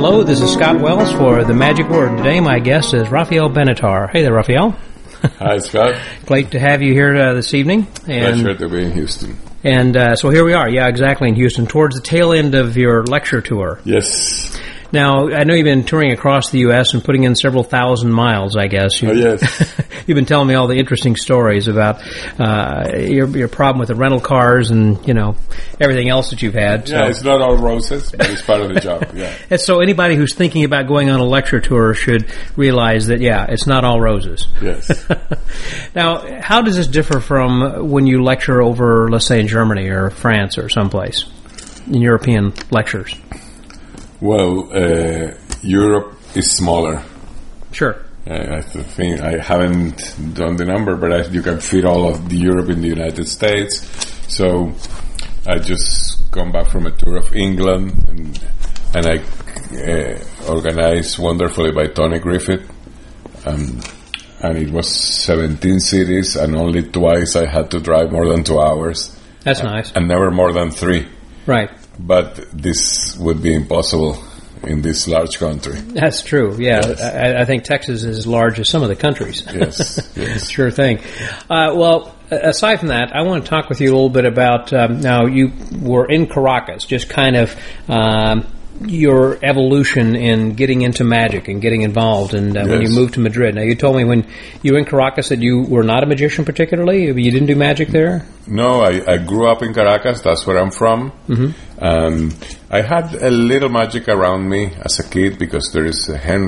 Hello, this is Scott Wells for The Magic Word. Today my guest is Rafael Benatar. Hey there, Rafael. Hi, Scott. Great to have you here this evening. Pleasure to be in Houston. And so here we are, exactly, in Houston, towards the tail end of your lecture tour. Yes. Now, I know you've been touring across the U.S. and putting in several thousand miles, I guess. Yes. You've been telling me all the interesting stories about your problem with the rental cars and, everything else that you've had. Yeah, it's not all roses, but it's part of the job, yeah. And so anybody who's thinking about going on a lecture tour should realize that, it's not all roses. Yes. Now, how does this differ from when you lecture over, let's say, in Germany or France or someplace, in European lectures? Well, Europe is smaller. Sure. I think I haven't done the number, but you can fit all of the Europe in the United States. So I just come back from a tour of England, and I organized wonderfully by Tony Griffith. And it was 17 cities, and only twice I had to drive more than 2 hours. That's nice. And never more than 3. Right. But this would be impossible in this large country. That's true, yeah. Yes. I think Texas is as large as some of the countries. Yes. Sure thing. Well, aside from that, I want to talk with you a little bit about, now you were in Caracas, just kind of your evolution in getting into magic and getting involved, and when you moved to Madrid. Now, you told me when you were in Caracas that you were not a magician particularly? You didn't do magic there? No, I grew up in Caracas. That's where I'm from. Mm-hmm. I had a little magic around me as a kid because there is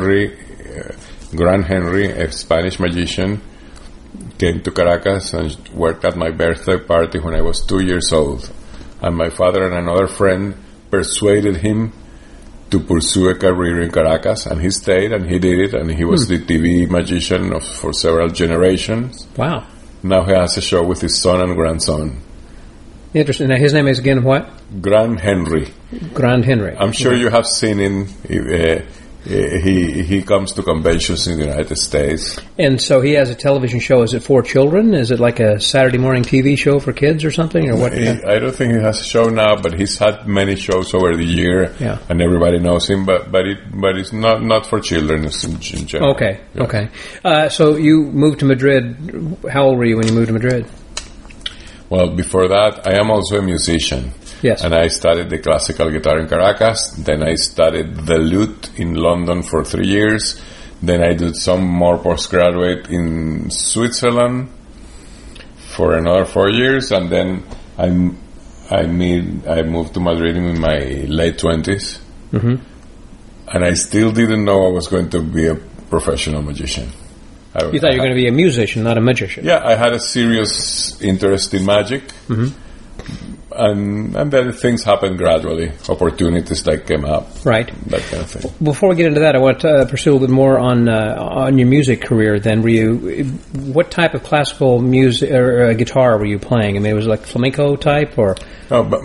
Grand Henry, a Spanish magician, came to Caracas and worked at my birthday party when I was 2 years old. And my father and another friend persuaded him to pursue a career in Caracas, and he stayed and he did it, and he was the TV magician for several generations. Wow. Now he has a show with his son and grandson. Interesting. Now his name is again what? Grand Henry. Grand Henry. I'm sure you have seen him. He comes to conventions in the United States. And so he has a television show. Is it for children? Is it like a Saturday morning TV show for kids or something? Or what? I don't think he has a show now, but he's had many shows over the year, and everybody knows him. But it's not for children in general. Okay, okay. So you moved to Madrid. How old were you when you moved to Madrid? Well, before that, I am also a musician. Yes. And I studied the classical guitar in Caracas. Then I studied the lute in London for 3 years. Then I did some more postgraduate in Switzerland for another 4 years. And then I moved to Madrid in my late 20s. Mm-hmm. And I still didn't know I was going to be a professional magician. You thought you were going to be a musician, not a magician. Yeah, I had a serious interest in magic. Mm-hmm. And then things happened gradually. Opportunities that came up. Right. That kind of thing. Before we get into that, I want to pursue a little bit more on your music career then. What type of classical music or guitar were you playing? I mean, it was like flamenco type or? Oh, but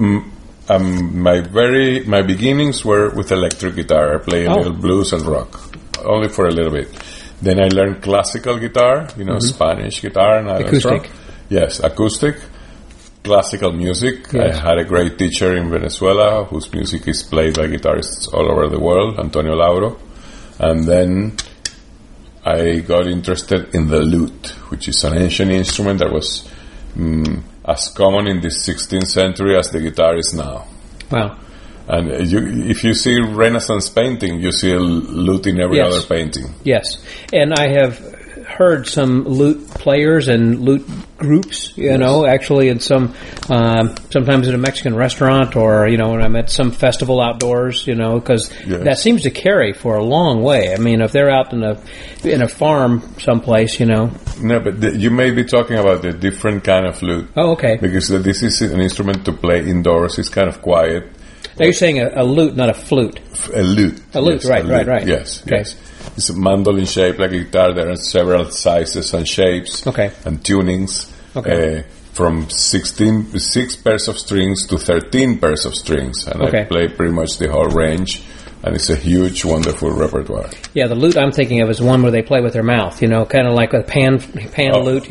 my beginnings were with electric guitar. I play a little blues and rock. Only for a little bit. Then I learned classical guitar, Spanish guitar and acoustic. Yes, acoustic. Classical music. Yes. I had a great teacher in Venezuela whose music is played by guitarists all over the world, Antonio Lauro. And then I got interested in the lute, which is an ancient instrument that was as common in the 16th century as the guitar is now. Wow. And if you see Renaissance painting, you see a lute in every other painting. Yes. And I have heard some lute players and lute groups, actually in sometimes at a Mexican restaurant or, when I'm at some festival outdoors, because that seems to carry for a long way. I mean, if they're out in a farm someplace, No, but you may be talking about a different kind of lute. Oh, okay. Because this is an instrument to play indoors. It's kind of quiet. Now you're saying a lute, not a flute. A lute. A lute, yes, right. Yes, okay. Yes. It's a mandolin shape like a guitar. There are several sizes and shapes and tunings. Okay. From 6 pairs of strings to 13 pairs of strings. And I play pretty much the whole range. And it's a huge, wonderful repertoire. Yeah, the lute I'm thinking of is one where they play with their mouth, kind of like a pan lute,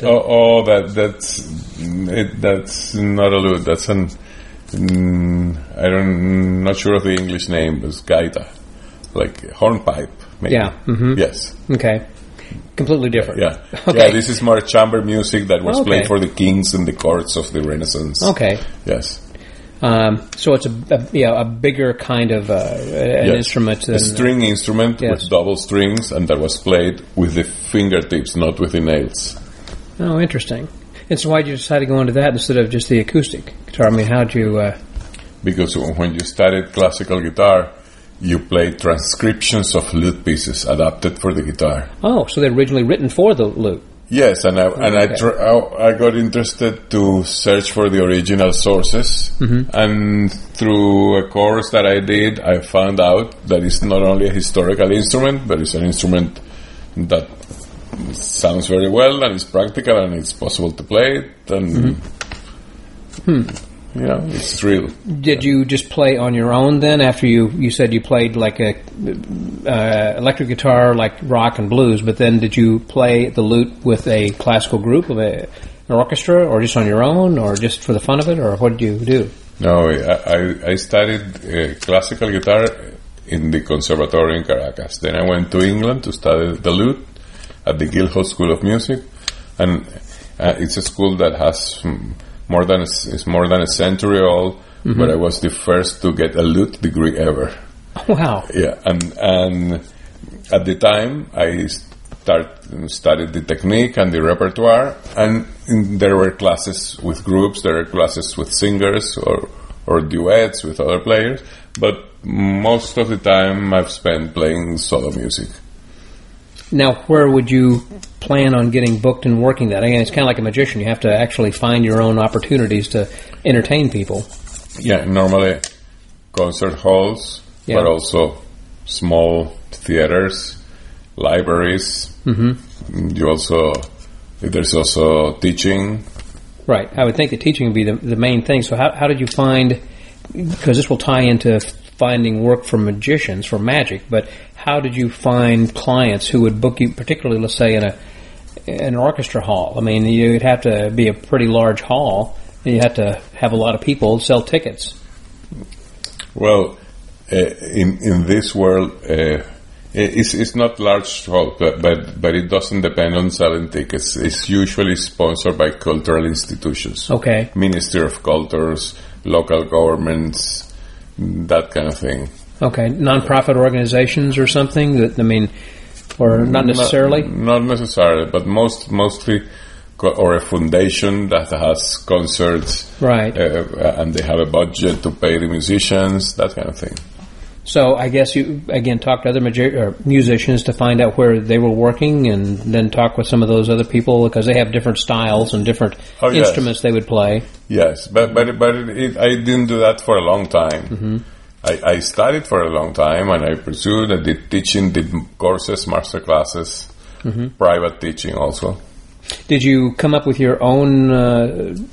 that's not a lute. That's an... I'm not sure of the English name, but it's gaita. like hornpipe. Maybe. Yeah. Mm-hmm. Yes. Okay. Completely different. Yeah. Okay. Yeah, this is more chamber music that was Okay. played for the kings and the courts of the Renaissance. Okay. Yes. So it's a bigger kind of an Yes. instrument than a string instrument yes. with double strings, and that was played with the fingertips, not with the nails. Oh, interesting. And so why did you decide to go into that instead of just the acoustic guitar? I mean, how'd you... Because when you studied classical guitar, you played transcriptions of lute pieces adapted for the guitar. Oh, so they're originally written for the lute. Yes, and Okay. I got interested to search for the original sources, and through a course that I did, I found out that it's not only a historical instrument, but it's an instrument that sounds very well, and it's practical, and it's possible to play it, and it's real. Did you just play on your own then? After you said you played like a electric guitar, like rock and blues, but then did you play the lute with a classical group of an orchestra, or just on your own, or just for the fun of it, or what did you do? No, I studied classical guitar in the conservatory in Caracas. Then I went to England to study the lute at the Guildhall School of Music, and it's a school that has more than a century old. But I was the first to get a lute degree ever. Wow! Yeah, and at the time I studied the technique and the repertoire, and there were classes with groups, there were classes with singers or duets with other players. But most of the time I've spent playing solo music. Now, where would you plan on getting booked and working that? Again, it's kind of like a magician. You have to actually find your own opportunities to entertain people. Yeah, normally concert halls, but also small theaters, libraries. There's also teaching. Right. I would think that teaching would be the main thing. So how did you find, because this will tie into finding work for magicians, for magic, but how did you find clients who would book you, particularly, let's say, in an orchestra hall? I mean, you'd have to be a pretty large hall, and you'd have to have a lot of people sell tickets. Well, in this world, it's not large hall, but it doesn't depend on selling tickets. It's usually sponsored by cultural institutions. Okay. Ministry of Cultures, local governments, that kind of thing. Okay. Non-profit organizations or something? Or not necessarily? Not necessarily, but mostly or a foundation that has concerts. Right. And they have a budget to pay the musicians, that kind of thing. So I guess you, again, talk to other musicians to find out where they were working, and then talk with some of those other people, because they have different styles and different instruments they would play. Yes, but I didn't do that for a long time. I studied for a long time, and I pursued. I did teaching, did courses, master classes, private teaching also. Did you come up with your own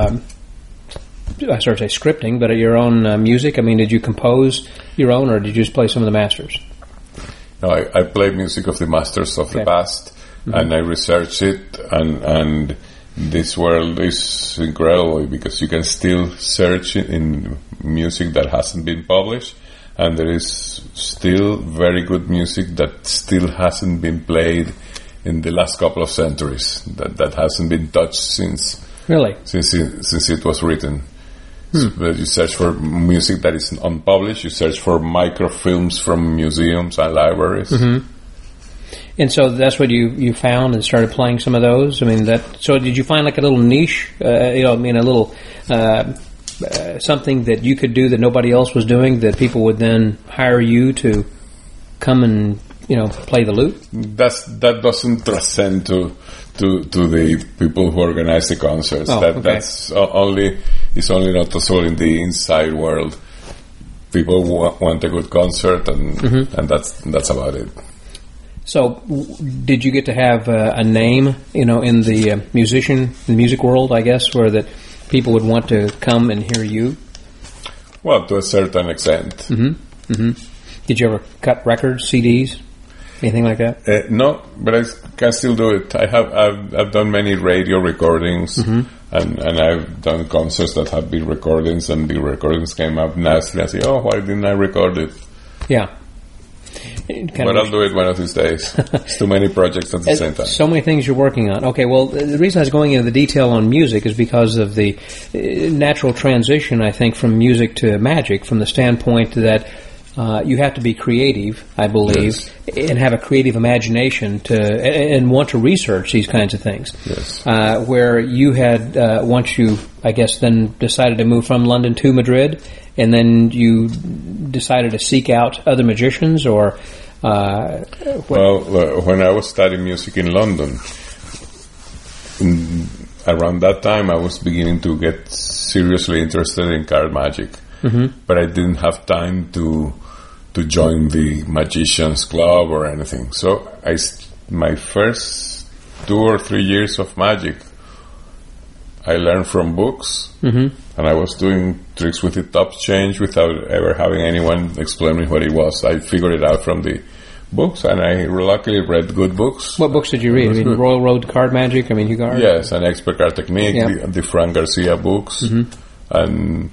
I started to say scripting, but your own music? I mean, did you compose your own, or did you just play some of the masters? No, I play music of the masters of the past, and I research it, and this world is incredible because you can still search in music that hasn't been published, and there is still very good music that still hasn't been played in the last couple of centuries, that hasn't been touched since it was written. So you search for music that is unpublished, you search for microfilms from museums and libraries. And so that's what you found and started playing some of those? I mean, so did you find like a little niche, a little something that you could do that nobody else was doing, that people would then hire you to come and, play the lute? That doesn't transcend to the people who organize the concerts. That's only not possible in the inside world. People want a good concert, and that's about it. So, did you get to have a name, in the music world, I guess, where that people would want to come and hear you? Well, to a certain extent. Did you ever cut records, CDs? Anything like that? No, but I can still do it. I've done many radio recordings, and I've done concerts that have been recordings, and the recordings came up nicely. I say, oh, why didn't I record it? Yeah. But I'll do it one of these days. It's too many projects at the same time. So many things you're working on. Okay, well, the reason I was going into the detail on music is because of the natural transition, I think, from music to magic, from the standpoint that you have to be creative, I believe, yes. and have a creative imagination and want to research these kinds of things. Yes. Where you had, once you, I guess, then decided to move from London to Madrid, and then you decided to seek out other magicians, or... Well, when I was studying music in London, around that time I was beginning to get seriously interested in card magic. Mm-hmm. But I didn't have time to join the Magicians Club or anything. So my first 2 or 3 years of magic, I learned from books, mm-hmm. and I was doing tricks with the top change without ever having anyone explain me what it was. I figured it out from the books, and I luckily read good books. What books did you read? I mean, Royal Road Card Magic? I mean, Hugar? Yes, and Expert Card Technique, the Frank Garcia books, mm-hmm. and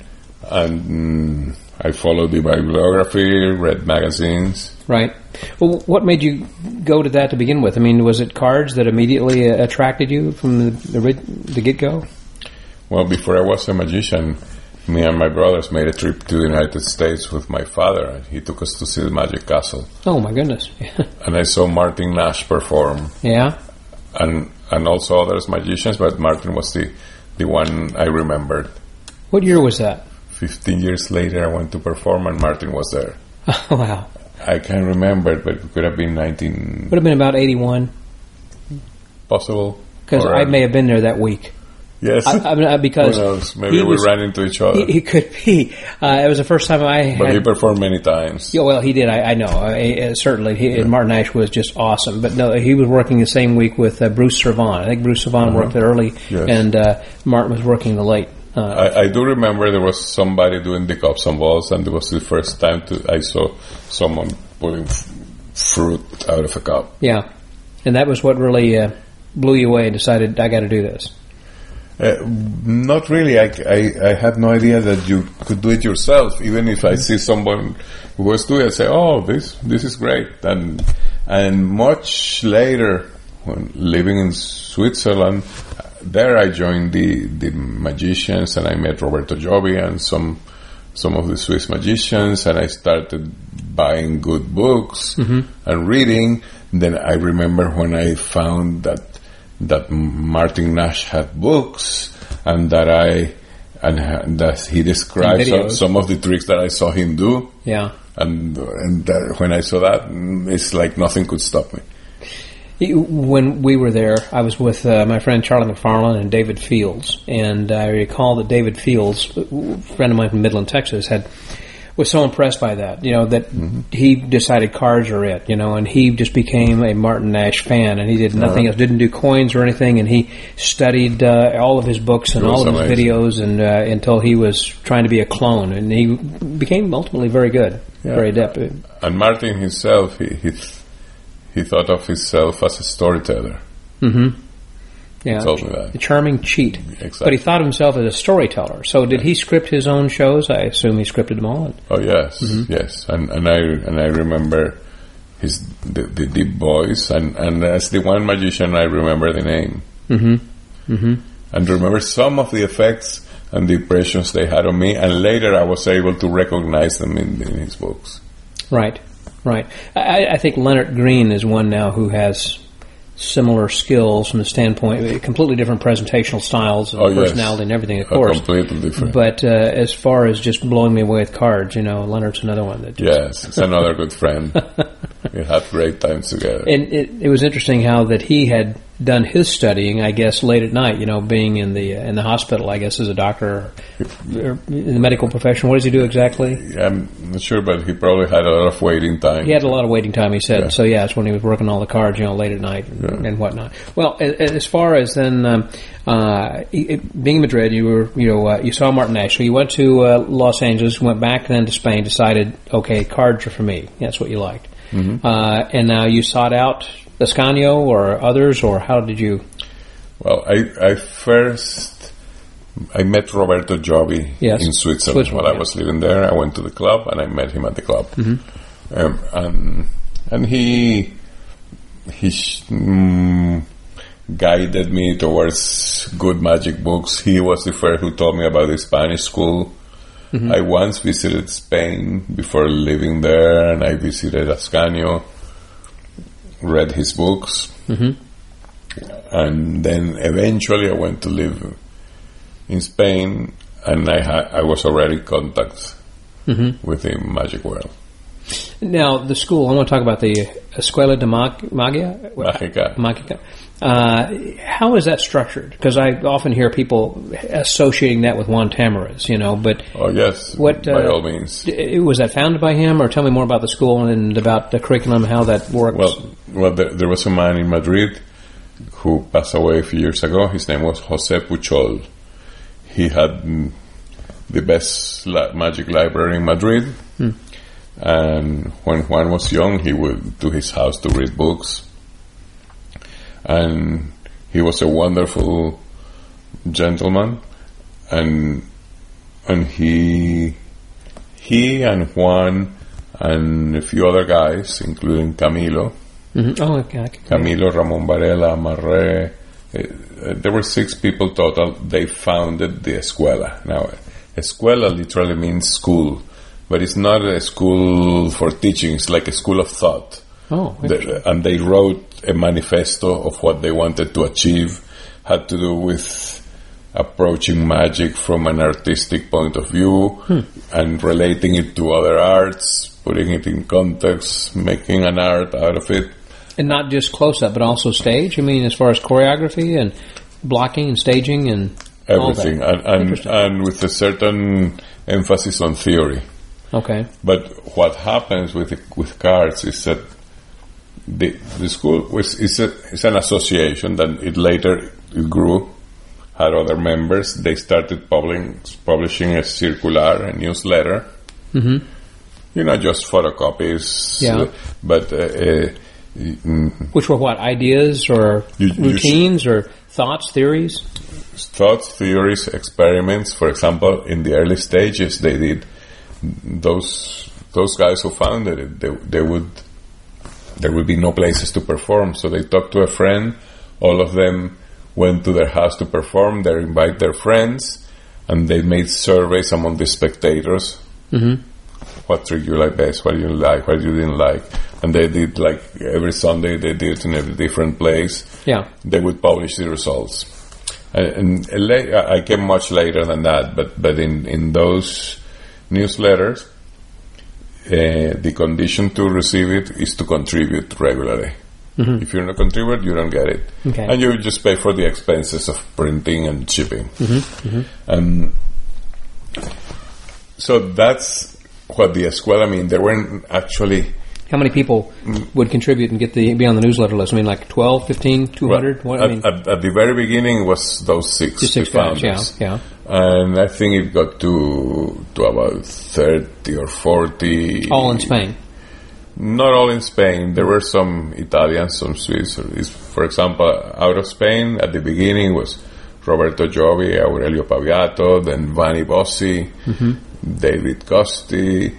I followed the bibliography, read magazines. Right. Well, what made you go to that to begin with? I mean, was it cards that immediately attracted you from the get-go? Well, before I was a magician, me and my brothers made a trip to the United States with my father. He took us to see the Magic Castle. Oh, my goodness. And I saw Martin Nash perform. Yeah? And also other magicians, but Martin was the one I remembered. What year was that? 15 years later, I went to perform, and Martin was there. Oh, wow. I can't remember, but it could have been 19... Would have been about 81. Possible. Because I may have been there that week. Yes. Because who knows? Maybe we ran into each other. He could be. It was the first time I had... But he performed many times. Yeah, well, he did. I know. Certainly. Martin Nash was just awesome. But no, he was working the same week with Bruce Servan. I think Bruce Servan worked there early, yes. And Martin was working the late. I do remember there was somebody doing the cups and balls, and it was the first time I saw someone pulling fruit out of a cup. Yeah. And that was what really blew you away and decided, I got to do this. Not really. I had no idea that you could do it yourself. Even if I see someone who was doing it, I say, "Oh, this is great." And much later, when living in Switzerland, there I joined the magicians, and I met Roberto Giovi and some of the Swiss magicians, and I started buying good books mm-hmm. and reading. Then I remember when I found that Martin Nash had books, and that he described some of the tricks that I saw him do. Yeah. And when I saw that, it's like nothing could stop me. When we were there, I was with my friend Charlie McFarlane and David Fields, and I recall that David Fields, a friend of mine from Midland, Texas, was so impressed by that, that mm-hmm. he decided cards are it, and he just became a Martin Nash fan, and he did nothing else, didn't do coins or anything, and he studied all of his books and all of his videos, and until he was trying to be a clone, and he became ultimately very good, very adept. And Martin himself, he thought of himself as a storyteller. Mm-hmm. Yeah, he told me that. A charming cheat. Exactly. But he thought of himself as a storyteller. So did he script his own shows? I assume he scripted them all. Oh yes, mm-hmm. yes. And I remember the voice, and as the one magician, I remember the name. Mm-hmm. Mm-hmm. And remember some of the effects and the impressions they had on me, and later I was able to recognize them in his books. Right. I think Leonard Green is one now who has similar skills from the standpoint, completely different presentational styles and personality and everything, of course. Completely different. But as far as just blowing me away with cards, Leonard's another one that just... Yes, it's another good friend. We had great times together. And it was interesting how that he had done his studying, I guess, late at night, being in the hospital, I guess, as a doctor or in the medical profession. What does he do exactly? I'm not sure, but he probably had a lot of waiting time. He had a lot of waiting time, he said. Yeah. So, that's when he was working all the cards, late at night and whatnot. Well, as far as then being in Madrid, you saw Martin Nash. So you went to Los Angeles, went back then to Spain, decided, okay, cards are for me. That's what you liked. Mm-hmm. And now you sought out Ascanio or others, or how did you? Well, I met Roberto Giovi in Switzerland while I was living there. I went to the club and I met him at the club. Mm-hmm. And he guided me towards good magic books. He was the first who told me about the Spanish school. Mm-hmm. I once visited Spain before living there, and I visited Ascanio, read his books, mm-hmm. and then eventually I went to live in Spain, and I was already in contact mm-hmm. with the magic world. Now, the school, I want to talk about the Escuela de Magia? Magica. How is that structured? Because I often hear people associating that with Juan Tamariz, but... Oh, yes, by all means. Was that founded by him, or tell me more about the school and about the curriculum, how that works? Well, there was a man in Madrid who passed away a few years ago. His name was José Puchol. He had the best magic library in Madrid. And when Juan was young, he would to his house to read books. And he was a wonderful gentleman. And he and Juan and a few other guys, including Camilo. Mm-hmm. Oh, okay. Camilo, Ramón Varela, Marré. There were 6 people total. They founded the Escuela. Now, Escuela literally means school. But it's not a school for teaching. It's like a school of thought. Oh, and they wrote a manifesto of what they wanted to achieve. Had to do with approaching magic from an artistic point of view and relating it to other arts, putting it in context, making an art out of it. And not just close-up, but also stage? I mean, as far as choreography and blocking and staging and everything. And with a certain emphasis on theory. Okay. But what happens with cards is that the school is an association that it later grew, had other members. They started publishing a circular, a newsletter. Mm-hmm. Just photocopies. Yeah. But which were what, ideas or routines or thoughts, theories? Thoughts, theories, experiments. For example, in the early stages, they did. Those guys who founded it, there would be no places to perform, so they talked to a friend. All of them went to their house to perform. They invite their friends, and they made surveys among the spectators. Mm-hmm. What trick you like best? What you like? What you didn't like? And they did every Sunday. They did it in a different place. Yeah, they would publish the results. And I came much later than that, but in those newsletters, the condition to receive it is to contribute regularly. Mm-hmm. If you're not contribute, you don't get it. Okay. And you just pay for the expenses of printing and shipping. Mm-hmm. Mm-hmm. So that's what the Escuela mean. There weren't actually... How many people would contribute and be on the newsletter list? I mean, 12, 15, 200? Well, at the very beginning, it was those 6. Just 6 guys, yeah. And I think it got to about 30 or 40. All in Spain? Not all in Spain. There were some Italians, some Swiss. For example, out of Spain, at the beginning was Roberto Giovi, Aurelio Paviato, then Vanni Bossi, mm-hmm. David Costi,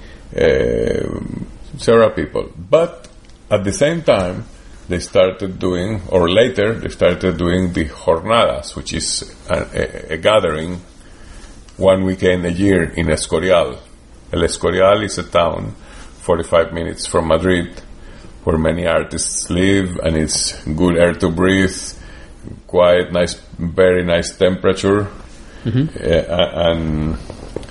several people. But at the same time, they started doing, or later, they started doing the jornadas, which is a gathering one weekend a year in Escorial. El Escorial is a town 45 minutes from Madrid where many artists live, and it's good air to breathe, quiet, nice, very nice temperature. Mm-hmm.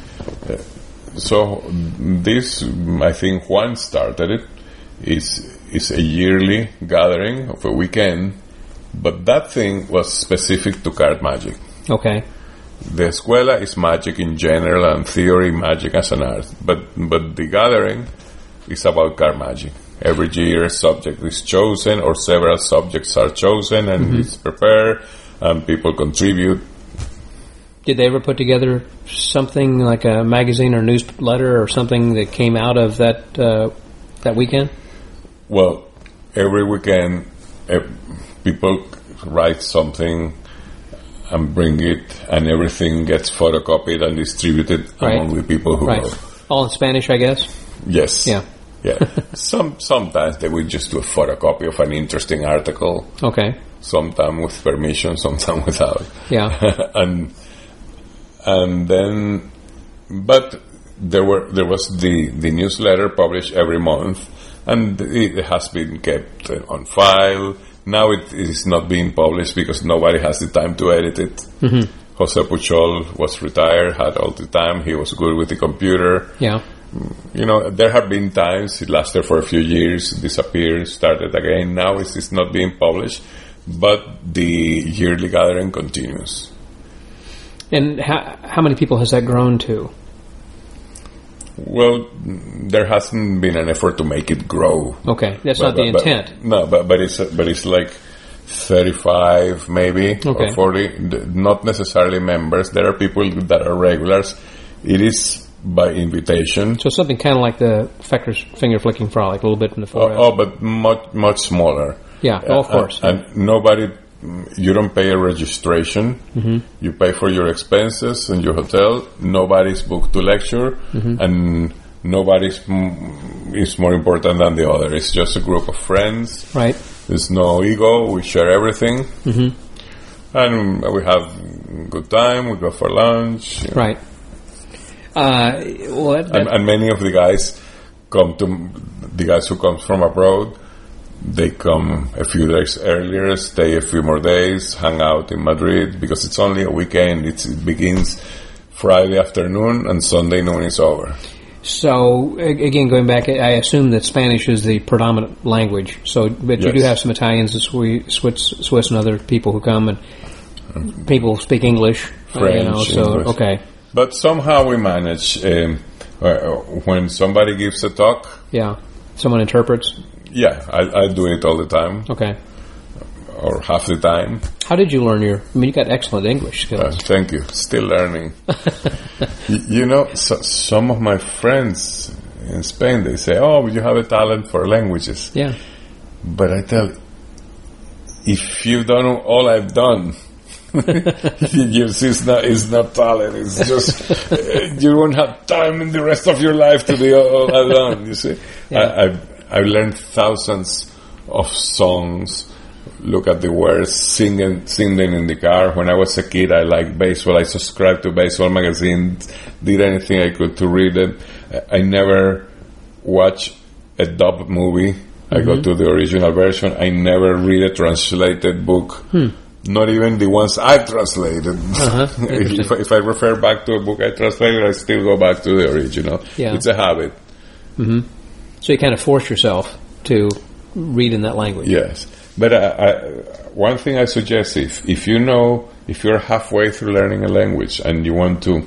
So this, I think Juan started it, is a yearly gathering of a weekend, but that thing was specific to card magic. Okay. The Escuela is magic in general and theory, magic as an art, but the gathering is about card magic. Every year a subject is chosen, or several subjects are chosen, and mm-hmm. it's prepared, and people contribute. Did they ever put together something like a magazine or newsletter or something that came out of that weekend? Well, every weekend people write something and bring it, and everything gets photocopied and distributed among the people who go. All in Spanish, I guess? Yes. Yeah. Yeah. Sometimes they will just do a photocopy of an interesting article. Okay. Sometimes with permission, sometimes without. Yeah. and then, but there was the newsletter published every month, and it has been kept on file. Now it is not being published because nobody has the time to edit it. Mm-hmm. Jose Puchol was retired, had all the time. He was good with the computer. Yeah. You know, there have been times it lasted for a few years, disappeared, started again. Now it's not being published, but the yearly gathering continues. And how many people has that grown to? Well, there hasn't been an effort to make it grow. Okay, that's not the intent. No, but it's like 35 maybe, okay, or 40. Not necessarily members. There are people that are regulars. It is by invitation. So something kind of like the Fecker's finger flicking frolic, a little bit from the forehead. Oh, but much smaller. Yeah, of course. And nobody, you don't pay a registration. Mm-hmm. You pay for your expenses and your hotel. Nobody's booked to lecture, mm-hmm, and nobody's is more important than the other. It's just a group of friends. Right. There's no ego. We share everything. Mm-hmm. And we have a good time. We go for lunch. You know. Right. And many of the guys who come from abroad, they come a few days earlier, stay a few more days, hang out in Madrid, because it's only a weekend. It begins Friday afternoon and Sunday noon is over. So, again, going back, I assume that Spanish is the predominant language. So, but yes, you do have some Italians, Swiss and other people who come, and people speak English. French. English. Okay. But somehow we manage, when somebody gives a talk. Yeah. Someone interprets? Yeah, I do it all the time. Okay. Or half the time. How did you learn you got excellent English skills. Thank you. Still learning. You know, some of my friends in Spain, they say, oh, you have a talent for languages. Yeah. But I tell you, if you've done all I've done, it's not talent. It's just you won't have time in the rest of your life to do all I've done. You see, yeah. I've learned thousands of songs. Look at the words, sing them in the car. When I was a kid, I liked baseball. I subscribed to baseball magazines. Did anything I could to read it. I never watched a dubbed movie. Mm-hmm. I go to the original version. I never read a translated book. Not even the ones I translated. Uh-huh. If I refer back to a book I translated, I still go back to the original. Yeah. It's a habit. Mm-hmm. So you kind of force yourself to read in that language. Yes. But one thing I suggest, if you're halfway through learning a language and you want to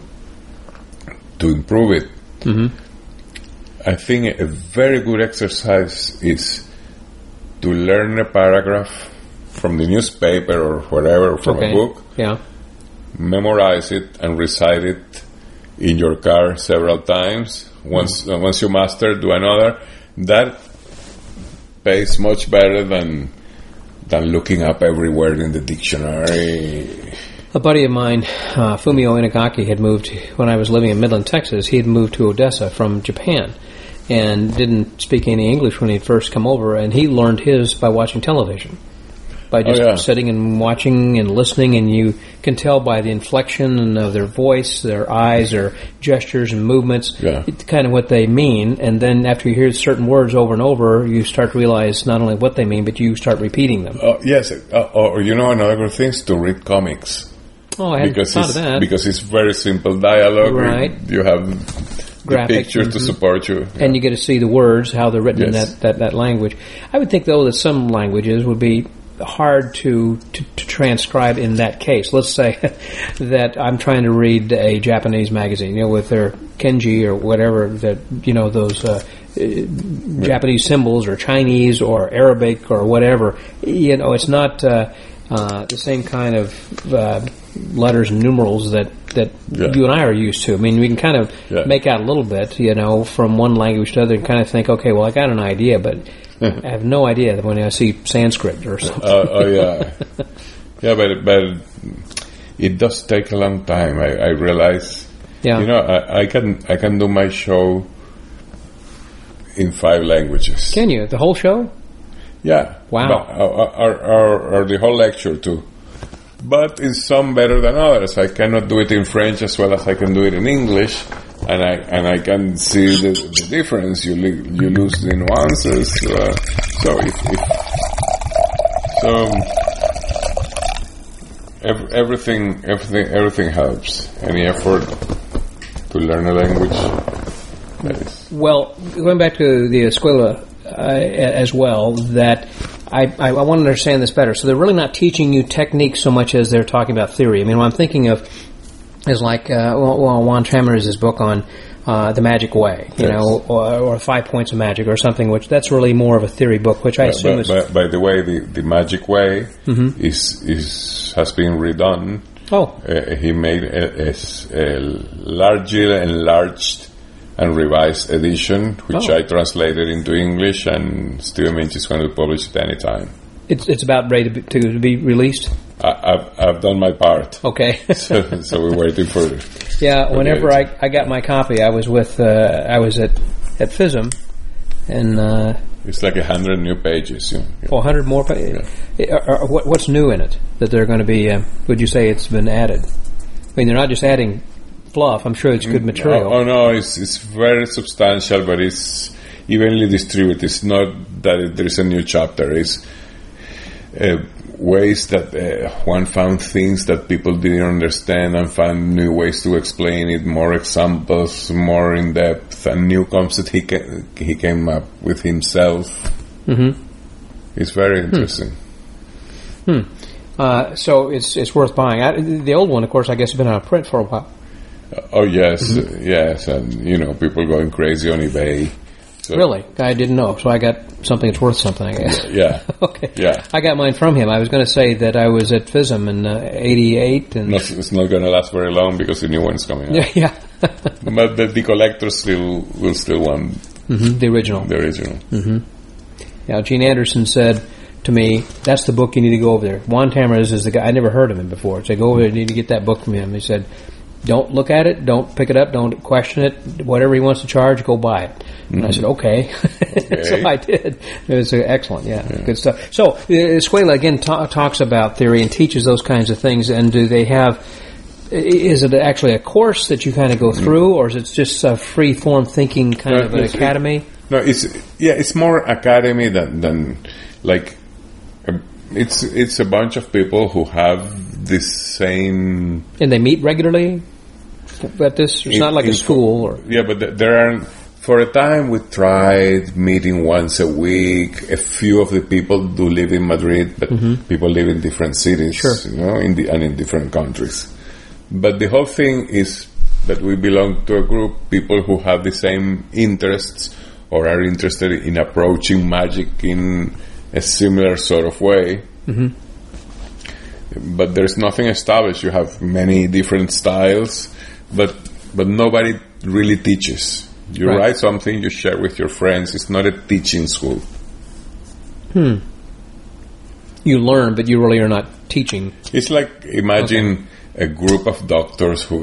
improve it, mm-hmm, I think a very good exercise is to learn a paragraph from the newspaper or whatever, from a book, yeah, memorize it and recite it in your car several times. Once you master, do another. That pays much better than looking up every word in the dictionary. A buddy of mine, Fumio Inagaki, had moved, when I was living in Midland, Texas, he had moved to Odessa from Japan and didn't speak any English when he had first come over, and he learned his by watching television. By just sitting and watching and listening, and you can tell by the inflection of their voice, their eyes, their gestures and movements, kind of what they mean. And then after you hear certain words over and over, you start to realize not only what they mean, but you start repeating them. Yes. Or another good thing is to read comics. Oh, I hadn't thought of that. Because it's very simple dialogue. Right. You have graphics, pictures to support you. And you get to see the words, how they're written in that language. I would think, though, that some languages would be hard to transcribe in that case. Let's say that I'm trying to read a Japanese magazine, with their kanji or whatever, that, those Japanese symbols or Chinese or Arabic or whatever. It's not the same kind of letters and numerals that you and I are used to. I mean, we can kind of make out a little bit, from one language to the other and kind of think, okay, well, I got an idea, but I have no idea when I see Sanskrit or something. Yeah, but it does take a long time. I realize. Yeah. I can do my show in 5 languages. Can you? The whole show? Yeah. Wow. Or the whole lecture too. But it's some better than others. I cannot do it in French as well as I can do it in English, and I can see the difference. You lose the nuances. Everything helps. Any effort to learn a language. Well, going back to the escuela as well, that I want to understand this better. So they're really not teaching you technique so much as they're talking about theory. I mean, what I'm thinking of is like Juan Tamariz' book on The Magic Way, you know, or 5 Points of Magic or something, which that's really more of a theory book, which I assume is... By the way, the Magic Way has been redone. Oh. He made a largely enlarged and revised edition, which I translated into English, and Stephen Minch is going to publish it anytime. It's about ready to be released? I've done my part. Okay. so we're waiting for it. Yeah, whenever I got my copy, I was at FISM, and... it's like 100 new pages. 100 more pages? Yeah. What's new in it that they're going to be... would you say it's been added? I mean, they're not just adding fluff. I'm sure it's good material. Oh no, it's very substantial, but it's evenly distributed. It's not that there is a new chapter. It's ways that one found things that people didn't understand and found new ways to explain it, more examples, more in depth, and new concepts he came up with himself. Mm-hmm. It's very interesting. So it's worth buying. The old one, of course, I guess, has been out of print for a while. Oh yes, yes, and people going crazy on eBay. So really? I didn't know, so I got something that's worth something, I guess. Yeah. Okay. Yeah. I got mine from him. I was going to say that I was at FISM in '88, and it's not going to last very long because the new one's coming out. Yeah. But the collectors will still want the original. The original. Mm-hmm. Yeah. Gene Anderson said to me, "That's the book you need to go over there." Juan Tamariz is the guy. I never heard of him before. So go over there. You need to get that book from him. He said, "Don't look at it. Don't pick it up. Don't question it. Whatever he wants to charge, go buy it." And I said, okay. So I did. It was excellent. Yeah, good stuff. So Escuela, again, talks about theory and teaches those kinds of things. And do they have... Is it actually a course that you kind of go through, or is it just a free-form thinking kind of an academy? It's more academy than like... It's a bunch of people who have this same... And they meet regularly? But it's not like a school? Or yeah, but there are... For a time, we tried meeting once a week. A few of the people do live in Madrid, but people live in different cities, sure. And in different countries. But the whole thing is that we belong to a group, people who have the same interests or are interested in approaching magic in a similar sort of way. Mm-hmm. But there's nothing established. You have many different styles, but nobody really teaches. You write something, you share with your friends. It's not a teaching school. You learn, but you really are not teaching. It's like, imagine a group of doctors who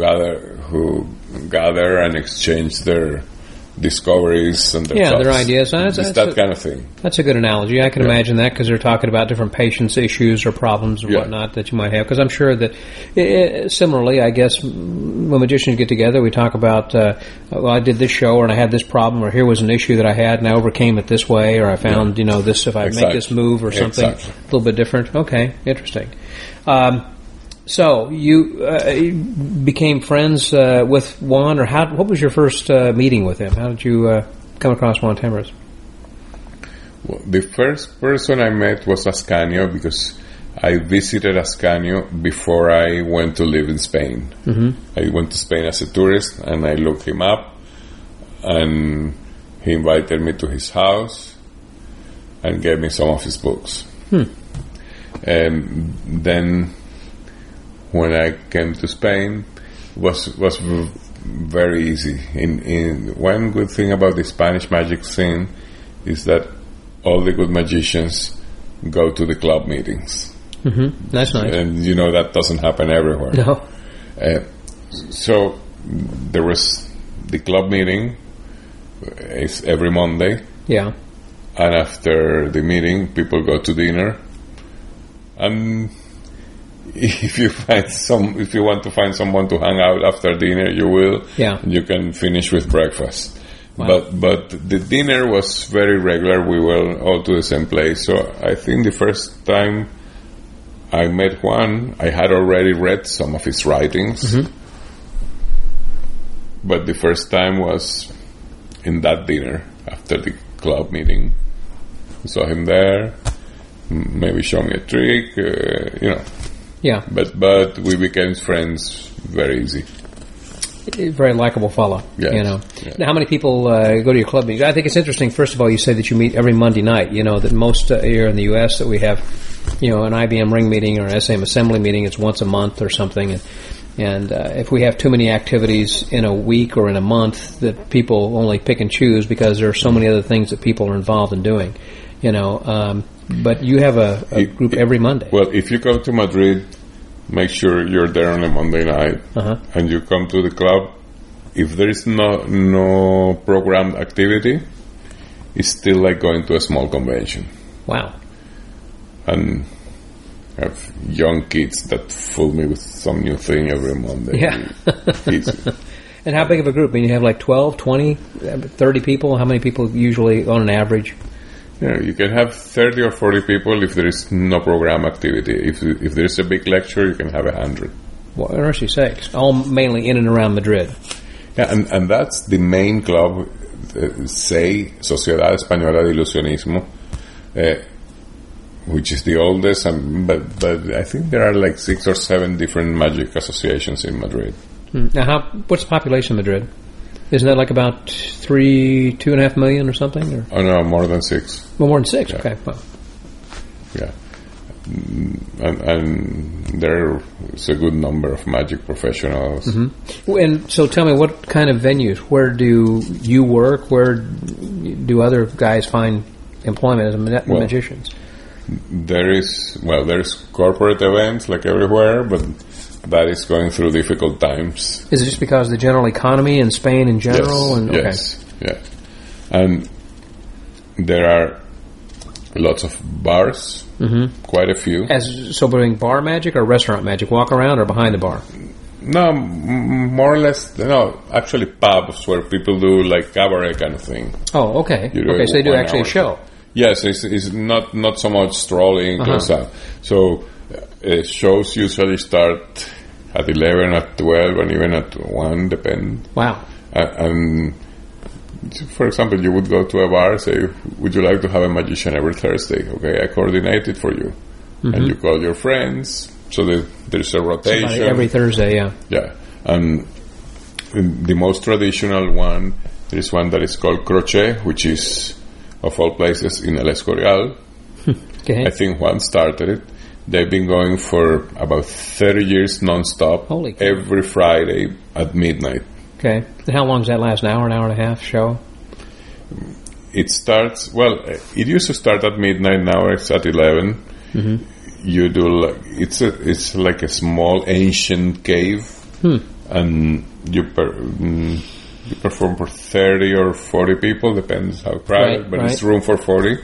gather and exchange their discoveries and their ideas. It's that kind of thing. That's a good analogy. I can imagine that, because they're talking about different patients' issues or problems and whatnot that you might have. Because I'm sure that similarly, I guess, when magicians get together, we talk about, I did this show, and I had this problem, or here was an issue that I had, and I overcame it this way, or I found, this, if I make this move or something, a little bit different. Okay, interesting. So you became friends with Juan, or what was your first meeting with him? How did you come across Juan Tamariz? Well, the first person I met was Ascanio, because I visited Ascanio before I went to live in Spain. Mm-hmm. I went to Spain as a tourist, and I looked him up, and he invited me to his house and gave me some of his books. And then when I came to Spain, was very easy. In one good thing about the Spanish magic scene is that all the good magicians go to the club meetings. Mm-hmm. That's nice. And that doesn't happen everywhere. No. So there was the club meeting is every Monday. Yeah. And after the meeting, people go to dinner. And if you want to find someone to hang out after dinner, you will. Yeah. You can finish with breakfast. Wow. But the dinner was very regular. We were all to the same place. So I think the first time I met Juan, I had already read some of his writings. Mm-hmm. But the first time was in that dinner after the club meeting. I saw him there, maybe show me a trick, Yeah. But we became friends very easy. Very likable fellow. Yes. Yeah. Now, how many people go to your club meetings? I think it's interesting. First of all, you say that you meet every Monday night. That most here in the U.S. that we have, an IBM Ring meeting or an SAM assembly meeting. It's once a month or something. And if we have too many activities in a week or in a month, that people only pick and choose because there are so many other things that people are involved in doing. But you have a group every Monday. Well, if you go to Madrid, make sure you're there on a Monday night, and you come to the club. If there is no programmed activity, it's still like going to a small convention. Wow. And I have young kids that fool me with some new thing every Monday. Yeah. And how big of a group? I mean, you have like 12, 20, 30 people? How many people usually on an average? Yeah, you can have 30 or 40 people if there is no program activity. If there is a big lecture, you can have 100. Well, for mercy's sakes. All mainly in and around Madrid. Yeah, and that's the main club, SEI, Sociedad Española de Ilusionismo, which is the oldest, but I think there are like 6 or 7 different magic associations in Madrid. Now, what's the population of Madrid? Isn't that like about 2.5 million or something? Or? Oh no, more than 6. Well, more than 6. Yeah. Okay. Well. Yeah, and there's a good number of magic professionals. Mm-hmm. And so, tell me, what kind of venues? Where do you work? Where do other guys find employment as magicians? There's corporate events like everywhere, but that is going through difficult times. Is it just because of the general economy in Spain in general? Yes, yes. And there are lots of bars, quite a few. So doing bar magic or restaurant magic, walk around or behind the bar? No, more or less, actually pubs where people do like cabaret kind of thing. Oh, okay. Okay, so they do actually a show. Yes, it's not so much strolling and stuff. So shows usually start at 11, at 12, and even at 1, depend. Wow. And for example, you would go to a bar, say, would you like to have a magician every Thursday? Okay, I coordinate it for you. And you call your friends, so there's a rotation. Somebody every Thursday, yeah. Yeah. And the most traditional one, there is one that is called Crochet, which is, of all places, in El Escorial. Okay. I think Juan started it. They've been going for about 30 years non-stop. Holy cow. Every Friday at midnight. Okay. And how long does that last? An hour and a half show? It starts, it used to start at midnight. Now it's at 11. You do, it's like a small ancient cave. And you perform for 30 or 40 people, depends how crowded, but it's room for 40.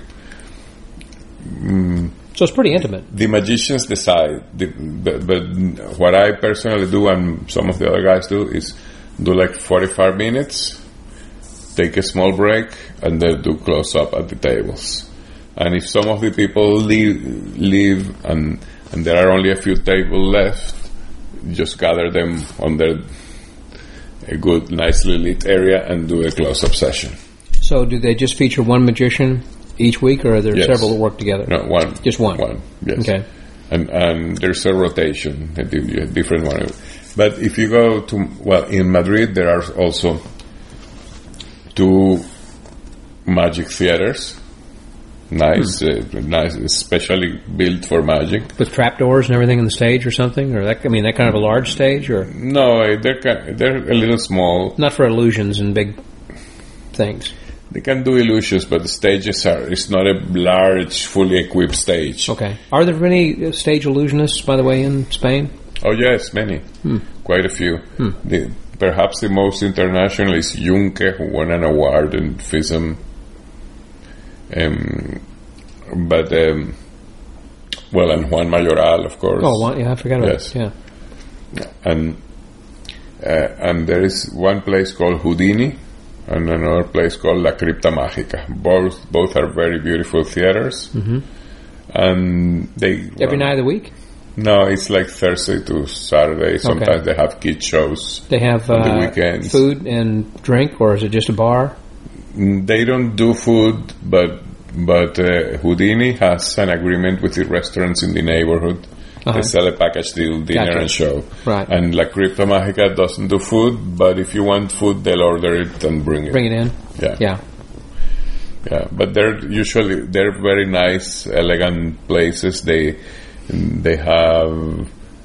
So it's pretty intimate. The magicians decide, but what I personally do and some of the other guys do is do like 45 minutes, take a small break, and then do close-up at the tables. And if some of the people leave and there are only a few tables left, just gather them on a good, nicely lit area and do a close-up session. So do they just feature one magician each week, or are there several that work together? No, one. Just one? One, yes. Okay. And there's a rotation, a different one. But if you go to, in Madrid, there are also 2 magic theaters. Nice, especially built for magic. With trapdoors and everything on the stage or something? Or that kind of a large stage? Or no, they're a little small. Not for illusions and big things. They can do illusions, but the stages it's not a large, fully equipped stage. Okay. Are there many stage illusionists, by the way, in Spain? Oh, yes, many. Quite a few. perhaps the most international is Junke, who won an award in FISM. And Juan Mayoral, of course. Oh, I forgot about yes. it. Yeah. And there is one place called Houdini and another place called La Cripta Mágica. Both are very beautiful theaters. Mm-hmm. And they every night of the week? No, it's like Thursday to Saturday. Sometimes they have kid shows. They have on the weekends. Food and drink, or is it just a bar? They don't do food, but Houdini has an agreement with the restaurants in the neighborhood. They sell a package deal, dinner and show. Right. And La Cripta Mágica doesn't do food, but if you want food, they'll order it and bring it. Bring it in? Yeah. Yeah, but they're very nice, elegant places. They have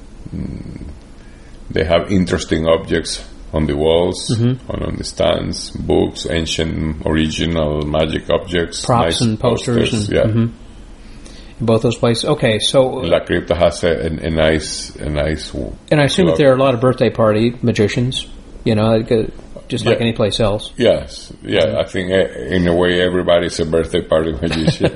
interesting objects on the walls, on the stands, books, ancient, original magic objects, props, nice and posters. Yeah. In both those places. Okay, so La Cripta has a nice. And I assume that there are a lot of birthday party magicians. Just like any place else. Yes, yeah. I think in a way everybody's a birthday party magician.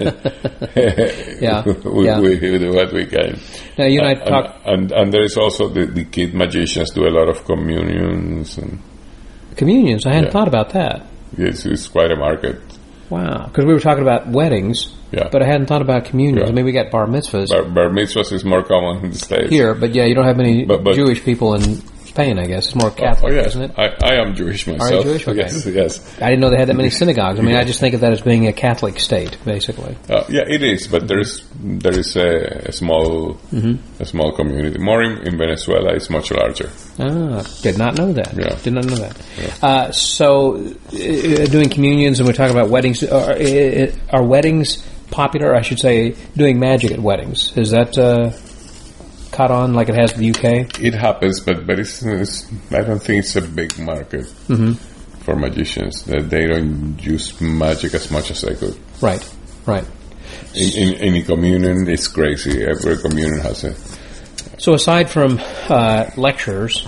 we do what we can. Now you and I talk, and there is also the kid magicians do a lot of communions and communions. I hadn't thought about that. Yes, it's quite a market. Wow, because we were talking about weddings, but I hadn't thought about communions. I mean, we got bar mitzvahs. Bar mitzvahs is more common in the States here, but you don't have many Jewish people in Spain, I guess. It's more Catholic, isn't it? I am Jewish myself. Are you Jewish? Okay. Yes. I didn't know they had that many synagogues. I mean, I just think of that as being a Catholic state, basically. Yeah, it is, but there is a small community. More in Venezuela, it's much larger. Did not know that. Yeah. Did not know that. Yeah. Doing communions, and we're talking about weddings. Are weddings popular? I should say, doing magic at weddings. Is that caught on like it has in the UK? It happens, but it's I don't think it's a big market for magicians. They don't use magic as much as they could. Right. In a communion, it's crazy. Every communion has it. So aside from lectures,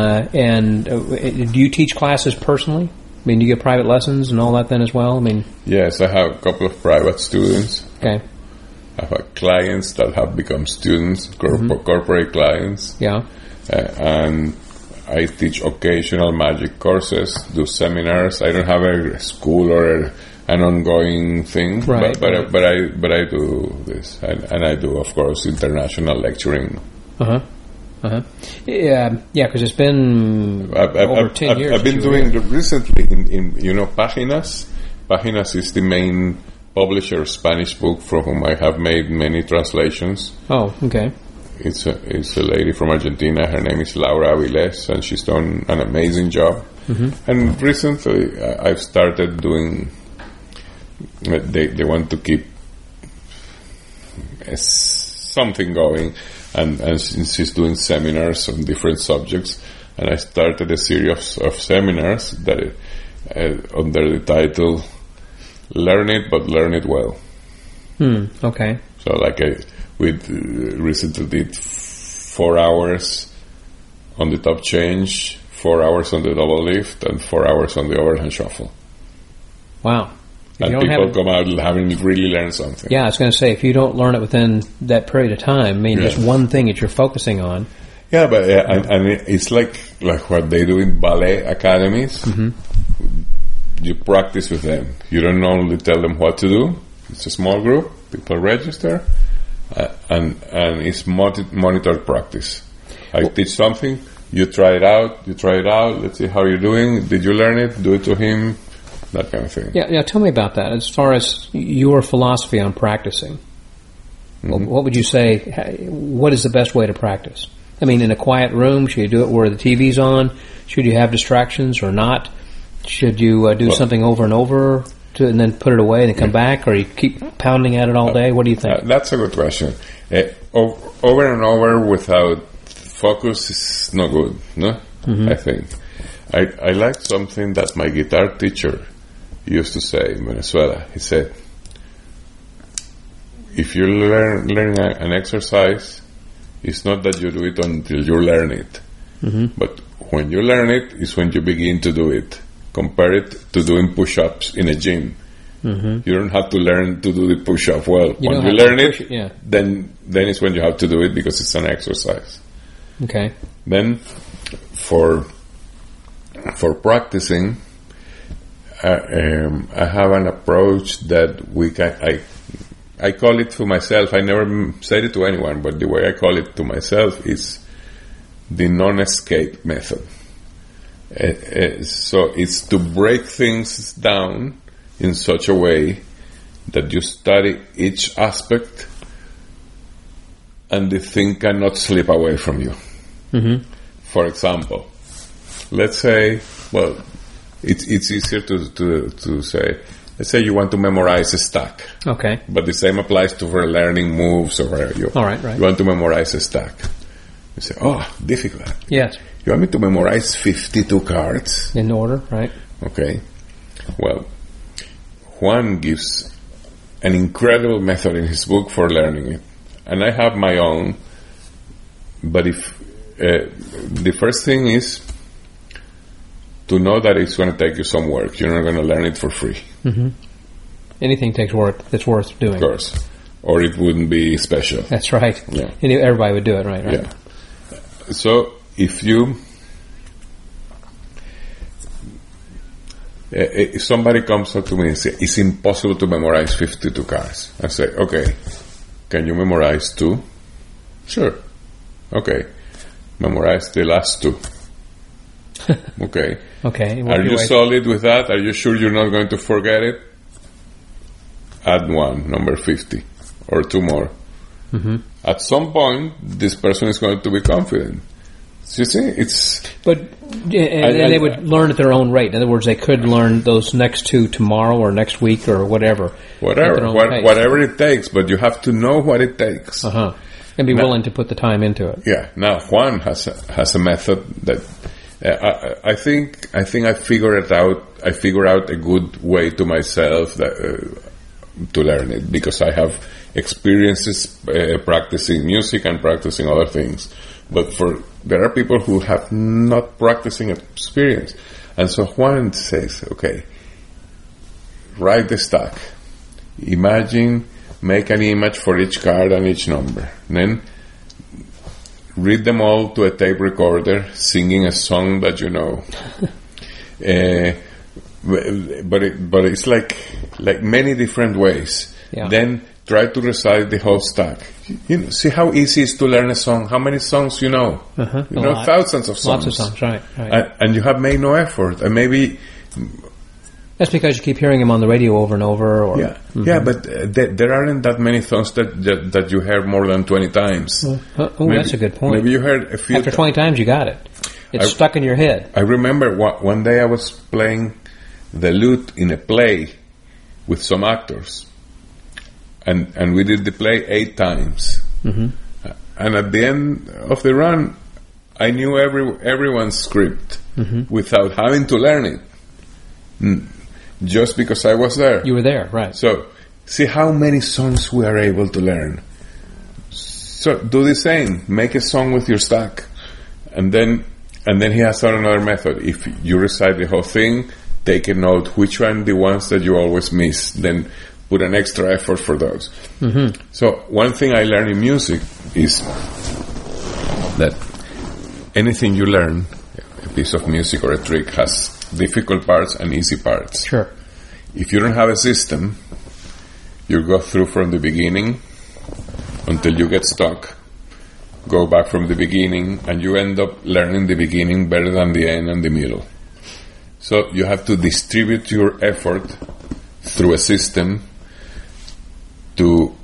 do you teach classes personally? I mean, do you get private lessons and all that then as well? I mean, yes, I have a couple of private students. Okay. I have clients that have become students, corporate clients. Yeah. And I teach occasional magic courses, do seminars. I don't have a school or an ongoing thing, right, but I do this, and I do, of course, international lecturing. Yeah, because it's been over 10 years. I've been doing recently in Páginas. Páginas is the main publisher of Spanish book from whom I have made many translations. Oh, okay. It's a lady from Argentina. Her name is Laura Avilés, and she's done an amazing job. And recently, I've started doing. They want to keep something going, and she's doing seminars on different subjects. And I started a series of seminars that under the title "Learn It, but Learn It Well." Okay. So, we recently did 4 hours on the top change, 4 hours on the double lift, and 4 hours on the overhand shuffle. Wow. And people come out having really learned something. Yeah, I was going to say, if you don't learn it within that period of time, I mean, just one thing that you're focusing on. Yeah, but and it's like what they do in ballet academies. You practice with them. You don't only tell them what to do. It's a small group. People register, and it's monitored practice. I teach something. You try it out. Let's see how you're doing. Did you learn it? Do it to him. That kind of thing. Yeah. Tell me about that. As far as your philosophy on practicing, what would you say? What is the best way to practice? I mean, in a quiet room, should you do it where the TV's on? Should you have distractions or not? Should you do something over and over and then put it away and then come back, or you keep pounding at it all day? What do you think? That's a good question. Over and over without focus is no good. No, I think I like something that my guitar teacher used to say in Venezuela. He said, if you learn an exercise, it's not that you do it until you learn it. But when you learn it is when you begin to do it. Compare it to doing push-ups in a gym. You don't have to learn to do the push-up well. When you learn it, then it's when you have to do it because it's an exercise. Okay. Then for practicing, I have an approach that I call it to myself. I never said it to anyone, but the way I call it to myself is the non-escape method. So it's to break things down in such a way that you study each aspect and the thing cannot slip away from you. For example, let's say, well, it's easier to say, let's say you want to memorize a stack. Okay. But the same applies to for learning moves or whatever. You want to memorize a stack. You say, difficult. Yes. You want me to memorize 52 cards? In order, right? Okay. Well, Juan gives an incredible method in his book for learning it. And I have my own. But if the first thing is to know that it's going to take you some work. You're not going to learn it for free. Anything takes work that's worth doing. Of course. Or it wouldn't be special. That's right. Yeah. Everybody would do it, right? Yeah. So if you... if somebody comes up to me and says, it's impossible to memorize 52 cards. I say, okay, can you memorize 2? Sure. Okay. Memorize the last 2. Okay. Okay. Are you solid with that? Are you sure you're not going to forget it? Add 1, number 50, or 2 more. At some point, this person is going to be confident. You see, it's... But and they would learn at their own rate. In other words, they could learn those next 2 tomorrow or next week or whatever. Whatever it takes, but you have to know what it takes. And be willing to put the time into it. Yeah. Now, Juan has a method that I think I figure it out. I figure out a good way to myself to learn it because I have experiences practicing music and practicing other things. But there are people who have not practicing experience, and so Juan says, "Okay, write the stack. Imagine." Make an image for each card and each number. Then read them all to a tape recorder, singing a song that you know. But it's like many different ways. Yeah. Then try to recite the whole stack. See how easy it is to learn a song. How many songs you know? You know thousands of songs. Lots of songs, right. And you have made no effort. And maybe... That's because you keep hearing them on the radio over and over. Or, but there aren't that many songs that you hear more than 20 times. That's a good point. Maybe you heard a few. After 20 times, you got it. It's stuck in your head. I remember one day I was playing the lute in a play with some actors, and we did the play 8 times. And at the end of the run, I knew everyone's script without having to learn it. Just because I was there. You were there, right. So, see how many songs we are able to learn. So, do the same. Make a song with your stack. And then he has another method. If you recite the whole thing, take a note which one the ones that you always miss. Then put an extra effort for those. So, one thing I learned in music is that anything you learn, a piece of music or a trick, has difficult parts and easy parts. Sure. If you don't have a system, you go through from the beginning until you get stuck, go back from the beginning, and you end up learning the beginning better than the end and the middle. So you have to distribute your effort through a system to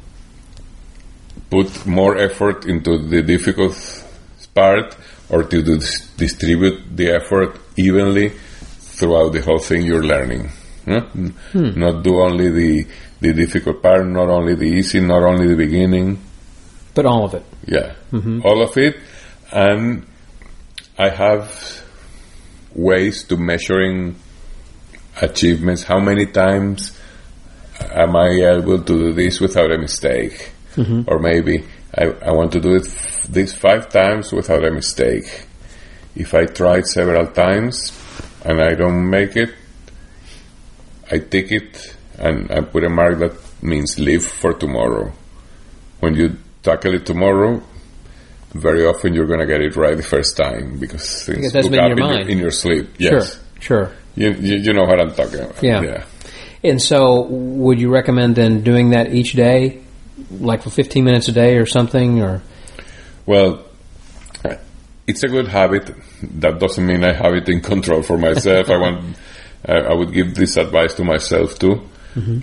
put more effort into the difficult part or to distribute the effort evenly throughout the whole thing you're learning. Not do only the difficult part, not only the easy, not only the beginning. But all of it. Yeah, all of it. And I have ways to measuring achievements. How many times am I able to do this without a mistake? Or maybe I want to do this 5 times without a mistake. if I tried several times and I don't make it, I tick it and I put a mark that means leave for tomorrow. When you tackle it tomorrow, very often you're going to get it right the first time because things that's look been in up your mind. in your sleep. Yes. Sure. You know what I'm talking about. Yeah. And so would you recommend then doing that each day, like for 15 minutes a day or something? Or Well, it's a good habit. That doesn't mean I have it in control for myself. I would give this advice to myself too. Mm-hmm.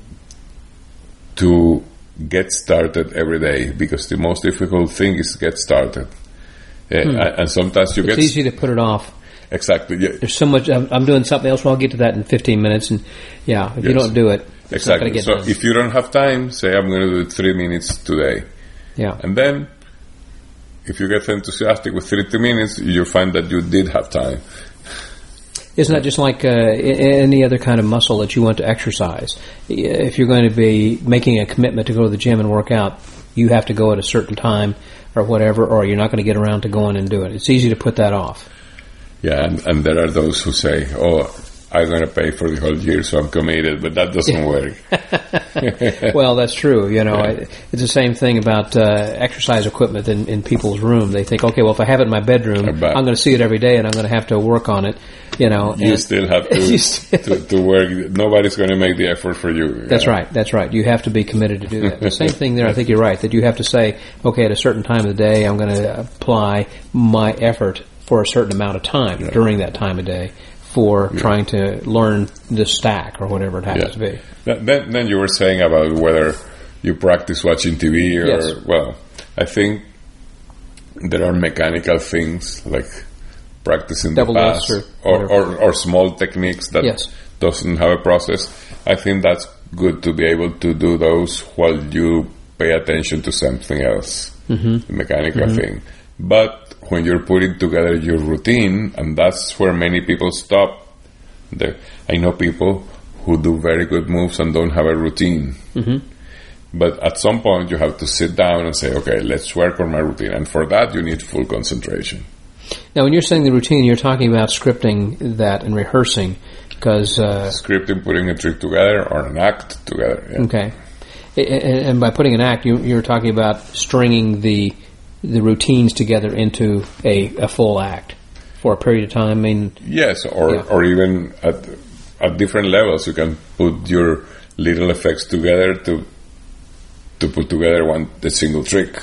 To get started every day, because the most difficult thing is get started. And sometimes it's easy to put it off. Exactly. Yeah. There's so much. I'm doing something else. Well, I'll get to that in 15 minutes. And if you don't do it, it's not going to get so done. If you don't have time, say I'm going to do it 3 minutes today. Yeah. And then, if you get enthusiastic with 30 minutes, you'll find that you did have time. Isn't that just like any other kind of muscle that you want to exercise? If you're going to be making a commitment to go to the gym and work out, you have to go at a certain time or whatever, or you're not going to get around to going and do it. It's easy to put that off. Yeah, and there are those who say, I'm going to pay for the whole year, so I'm committed, but that doesn't work. Well, that's true. It's the same thing about exercise equipment in people's room. They think, okay, well, if I have it in my bedroom, I'm going to see it every day, and I'm going to have to work on it. You still have to work. Nobody's going to make the effort for you. That's right. You have to be committed to do that. The same thing there, I think you're right, that you have to say, okay, at a certain time of the day, I'm going to apply my effort for a certain amount of time during that time of day for trying to learn the stack or whatever it happens to be. Then you were saying about whether you practice watching TV or, yes. I think there are mechanical things like practicing Double the pass or small techniques that doesn't have a process. I think that's good to be able to do those while you pay attention to something else, the mechanical thing. But when you're putting together your routine, and that's where many people stop. I know people who do very good moves and don't have a routine. But at some point you have to sit down and say, okay, let's work on my routine. And for that you need full concentration. Now when you're saying the routine, you're talking about scripting that and rehearsing. Because scripting, putting a trick together or an act together. Yeah. Okay. And by putting an act, you're talking about stringing the routines together into a full act for a period of time. I mean, yes, or even at different levels, you can put your little effects together to put together a single trick.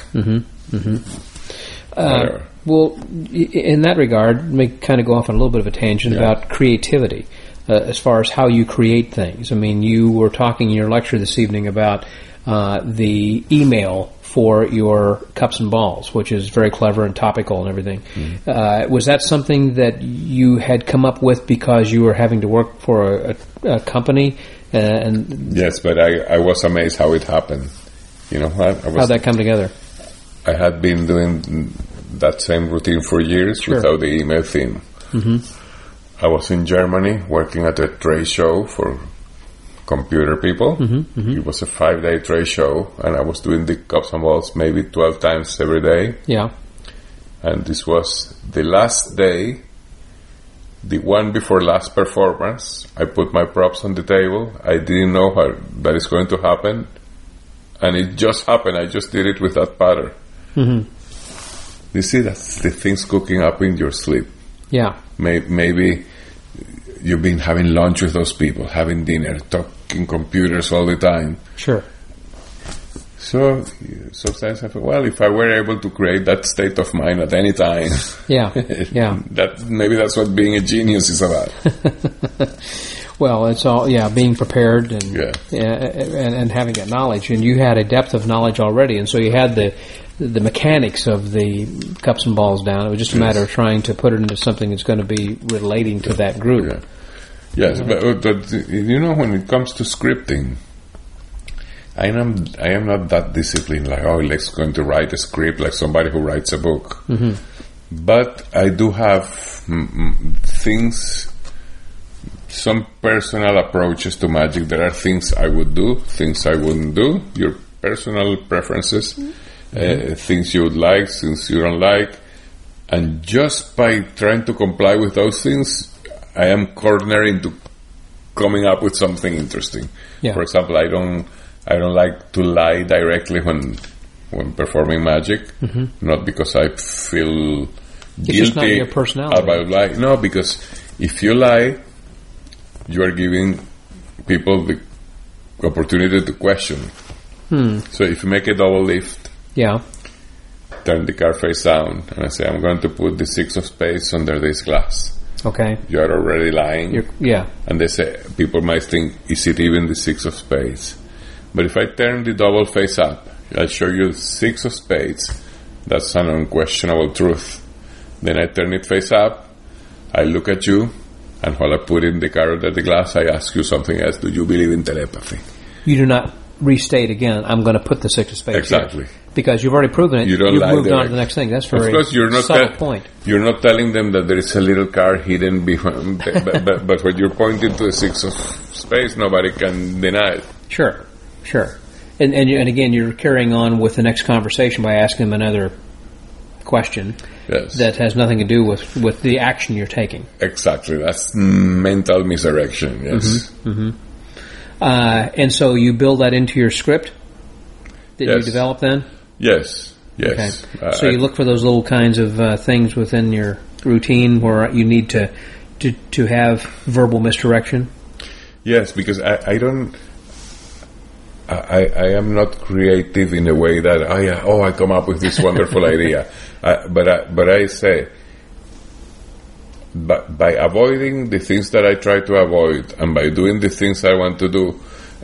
Well, in that regard, may kind of go off on a little bit of a tangent about creativity. As far as how you create things. I mean, you were talking in your lecture this evening about the email for your cups and balls, which is very clever and topical and everything. Was that something that you had come up with because you were having to work for a company? Yes, but I was amazed how it happened. You know what? How'd that come together? I had been doing that same routine for years without the email theme. I was in Germany working at a trade show for computer people. It was a 5-day trade show, and I was doing the cups and balls maybe 12 times every day. Yeah. And this was the last day, the one before last performance. I put my props on the table. I didn't know how that is going to happen, and it just happened. I just did it with that pattern. You see, that's the things cooking up in your sleep. Yeah. Maybe you've been having lunch with those people, having dinner, talking computers all the time. Sure. So sometimes I feel, well, if I were able to create that state of mind at any time, maybe that's what being a genius is about. Well, it's all being prepared and having that knowledge, and you had a depth of knowledge already, and so you had the mechanics of the cups and balls down. It was just a matter of trying to put it into something that's going to be relating to that group. Yes, but you know, when it comes to scripting, I am not that disciplined. Like, let's going to write a script like somebody who writes a book. But I do have things, some personal approaches to magic. There are things I would do, things I wouldn't do. Your personal preferences. Things you would like, things you don't like. And just by trying to comply with those things, I am cornering to coming up with something interesting. Yeah. For example, I don't like to lie directly when performing magic. Not because I feel guilty just not your personality. about lying. No, because if you lie, you are giving people the opportunity to question. So if you make a double lift, Yeah. turn the card face down, and I say, I'm going to put the 6 of spades under this glass. Okay. You are already lying. Yeah. And they say, people might think, is it even the 6 of spades? But if I turn the double face up, I show you 6 of spades. That's an unquestionable truth. Then I turn it face up, I look at you, and while I put in the card under the glass, I ask you something else. Do you believe in telepathy? You do not restate again, I'm going to put the 6 of spades Exactly. here. Because you've already proven it. You don't You've lie moved on to direct. the next thing. That's very Of course, you're not subtle point. You're not telling them that there is a little card hidden behind, but when you're pointing to the 6 of spades, nobody can deny it. Sure. And again, you're carrying on with the next conversation by asking them another question Yes. that has nothing to do with the action you're taking. Exactly. That's mental misdirection, yes. And so you build that into your script that you Yes. develop then? Yes. Okay. Yes. So you look for those little kinds of things within your routine where you need to have verbal misdirection? Yes, because I don't... I am not creative in a way that I come up with this wonderful idea, but I say, by avoiding the things that I try to avoid and by doing the things I want to do,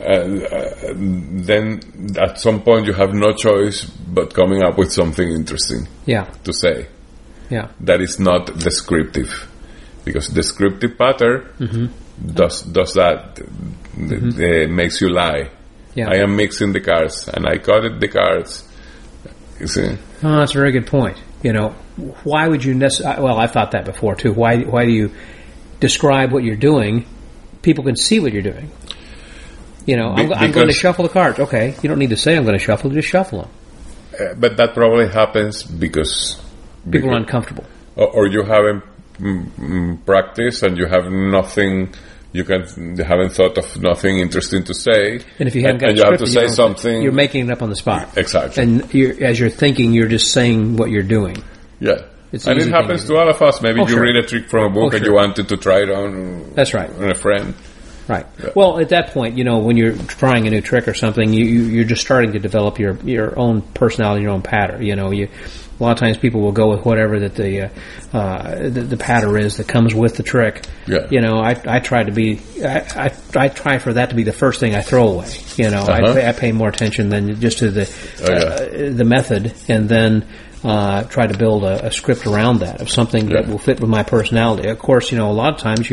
then at some point you have no choice but coming up with something interesting Yeah. to say. Yeah. That is not descriptive, because descriptive pattern does that, makes you lie. Yeah. I am mixing the cards, and I cut the cards. You see? Oh, that's a very good point. Why would you well, I've thought that before too. Why do you describe what you're doing? People can see what you're doing. I'm going to shuffle the cards. Okay, you don't need to say I'm going to shuffle. Just shuffle them. But that probably happens because People are uncomfortable. or you haven't practiced, and you have nothing. You haven't thought of nothing interesting to say, And if you haven't got and a you have script, to say something, you're making it up on the spot. Exactly. And as you're thinking, you're just saying what you're doing. Yeah. It's And easy it happens thing to all of us. Maybe you sure. read a trick from a book and sure. you wanted to try it on. That's right. On a friend. Right. Well, at that point, when you're trying a new trick or something, you're just starting to develop your own personality, your own pattern. A lot of times people will go with whatever that the pattern is that comes with the trick. Yeah. I try to be I try for that to be the first thing I throw away. I pay more attention than just to the method, and then try to build a script around that of something that will fit with my personality. Of course, a lot of times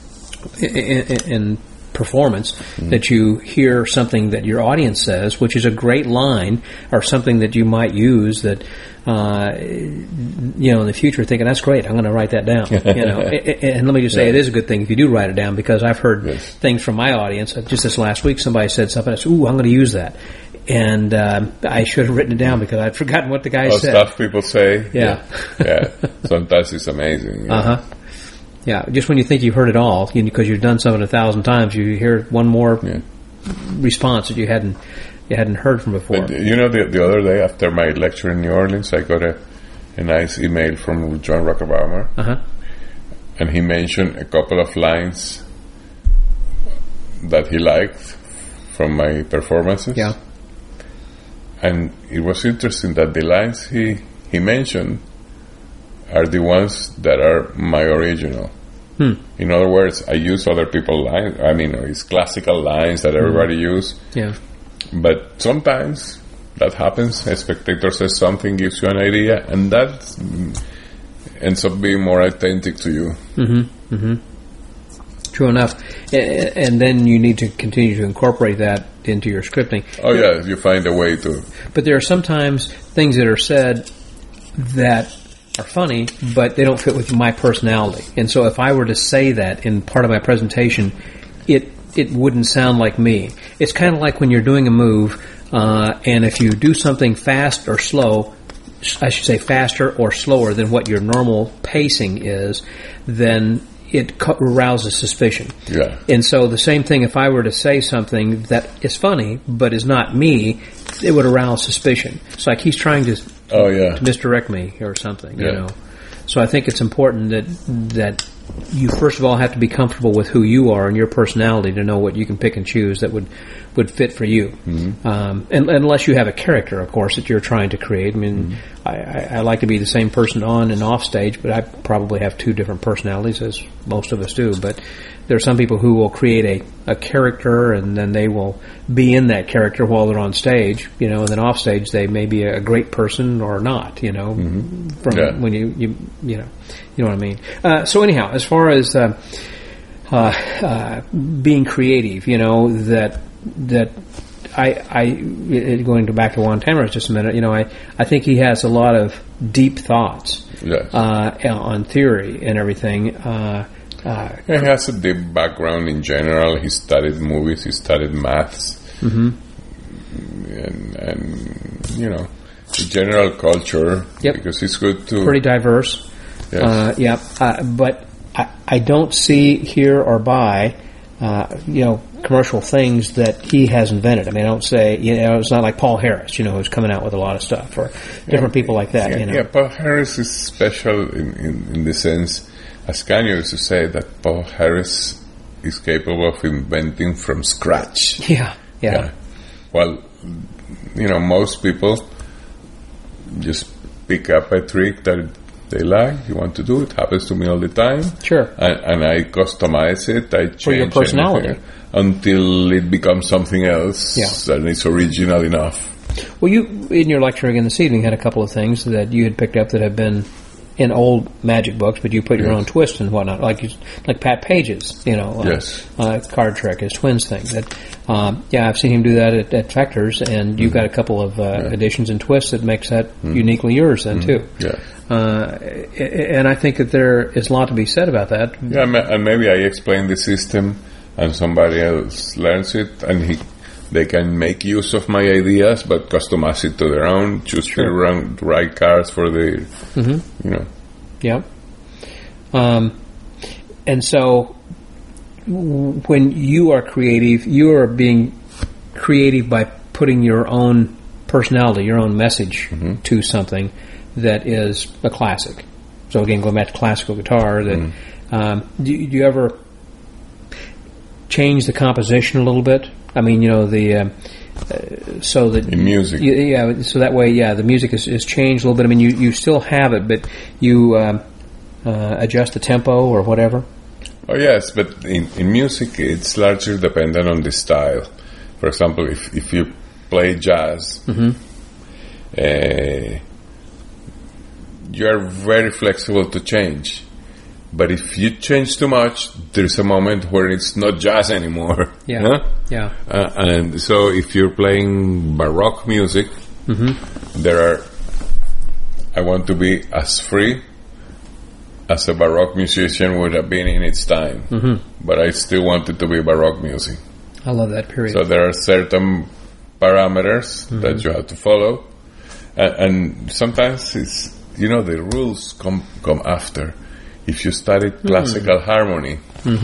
in performance that you hear something that your audience says, which is a great line, or something that you might use that in the future thinking, that's great, I'm going to write that down. And let me just say, it is a good thing if you do write it down, because I've heard things from my audience. Just this last week, somebody said something, I said, ooh, I'm going to use that. And I should have written it down because I'd forgotten what the guy said. Stuff people say. Yeah. Sometimes it's amazing. Yeah, just when you think you've heard it all, because you've done something 1,000 times, you hear one more response that you hadn't heard from before. The other day after my lecture in New Orleans, I got a nice email from John Rockefeller, and he mentioned a couple of lines that he liked from my performances. Yeah, and it was interesting that the lines he mentioned are the ones that are my original. In other words, I use other people's lines. I mean, it's classical lines that everybody use. Yeah. But sometimes that happens. A spectator says something, gives you an idea, and that ends up being more authentic to you. True enough. And then you need to continue to incorporate that into your scripting. Oh, yeah, you find a way to. But there are sometimes things that are said that are funny, but they don't fit with my personality. And so if I were to say that in part of my presentation, it wouldn't sound like me. It's kind of like when you're doing a move, and if you do something fast or slow, I should say, faster or slower than what your normal pacing is, then it arouses suspicion. Yeah. And so the same thing, if I were to say something that is funny but is not me, it would arouse suspicion. It's like he's trying to misdirect me or something, you know. So I think it's important that you first of all have to be comfortable with who you are and your personality to know what you can pick and choose that would fit for you. Mm-hmm. And unless you have a character, of course, that you're trying to create. I mean, I like to be the same person on and off stage, but I probably have two different personalities, as most of us do. But there are some people who will create a character, and then they will be in that character while they're on stage, you know, and then off stage they may be a great person or not, you know, from when you know what I mean. So anyhow, as far as being creative, you know, that I going back to Juan Tamariz just a minute, you know, I think he has a lot of deep thoughts on theory and everything. He has a deep background in general. He studied movies, he studied maths, and you know, the general culture, because it's good to... Pretty diverse. Yes. But I don't see here or buy, you know, commercial things that he has invented. I mean, I don't say, you know, it's not like Paul Harris, you know, who's coming out with a lot of stuff, or different people like that, you know. Yeah, Paul Harris is special in the sense, Ascanio used to say that Paul Harris is capable of inventing from scratch. Yeah. Well, you know, most people just pick up a trick that they like, you want to do. It happens to me all the time. Sure. And I customize it. I change for your personality until it becomes something else that is original enough. Well, you, in your lecture again this evening, had a couple of things that you had picked up that have been in old magic books, but you put your own twist and whatnot, like Pat Page's, you know, card trick, his twins thing. That, I've seen him do that at Fechter's, and you've got a couple of additions and twists that makes that uniquely yours then too. Yeah. And I think that there is a lot to be said about that. Yeah, and maybe I explain the system, and somebody else learns it, and they can make use of my ideas, but customize it to their own, choose the right cards for the, you know. Yeah. And so, when you are creative, you are being creative by putting your own personality, your own message to something that is a classic. So again, going back to classical guitar, that do you ever change the composition a little bit? I mean, you know, so that in music, so that way, the music is changed a little bit. I mean, you still have it, but you adjust the tempo or whatever. Oh yes, but in music, it's largely dependent on the style. For example, if you play jazz, you are very flexible to change. But if you change too much, there's a moment where it's not jazz anymore. Yeah. Huh? Yeah. And so if you're playing Baroque music, I want to be as free as a Baroque musician would have been in its time. But I still want it to be Baroque music. I love that period. So there are certain parameters that you have to follow. And sometimes it's, you know, the rules come after. If you study classical harmony,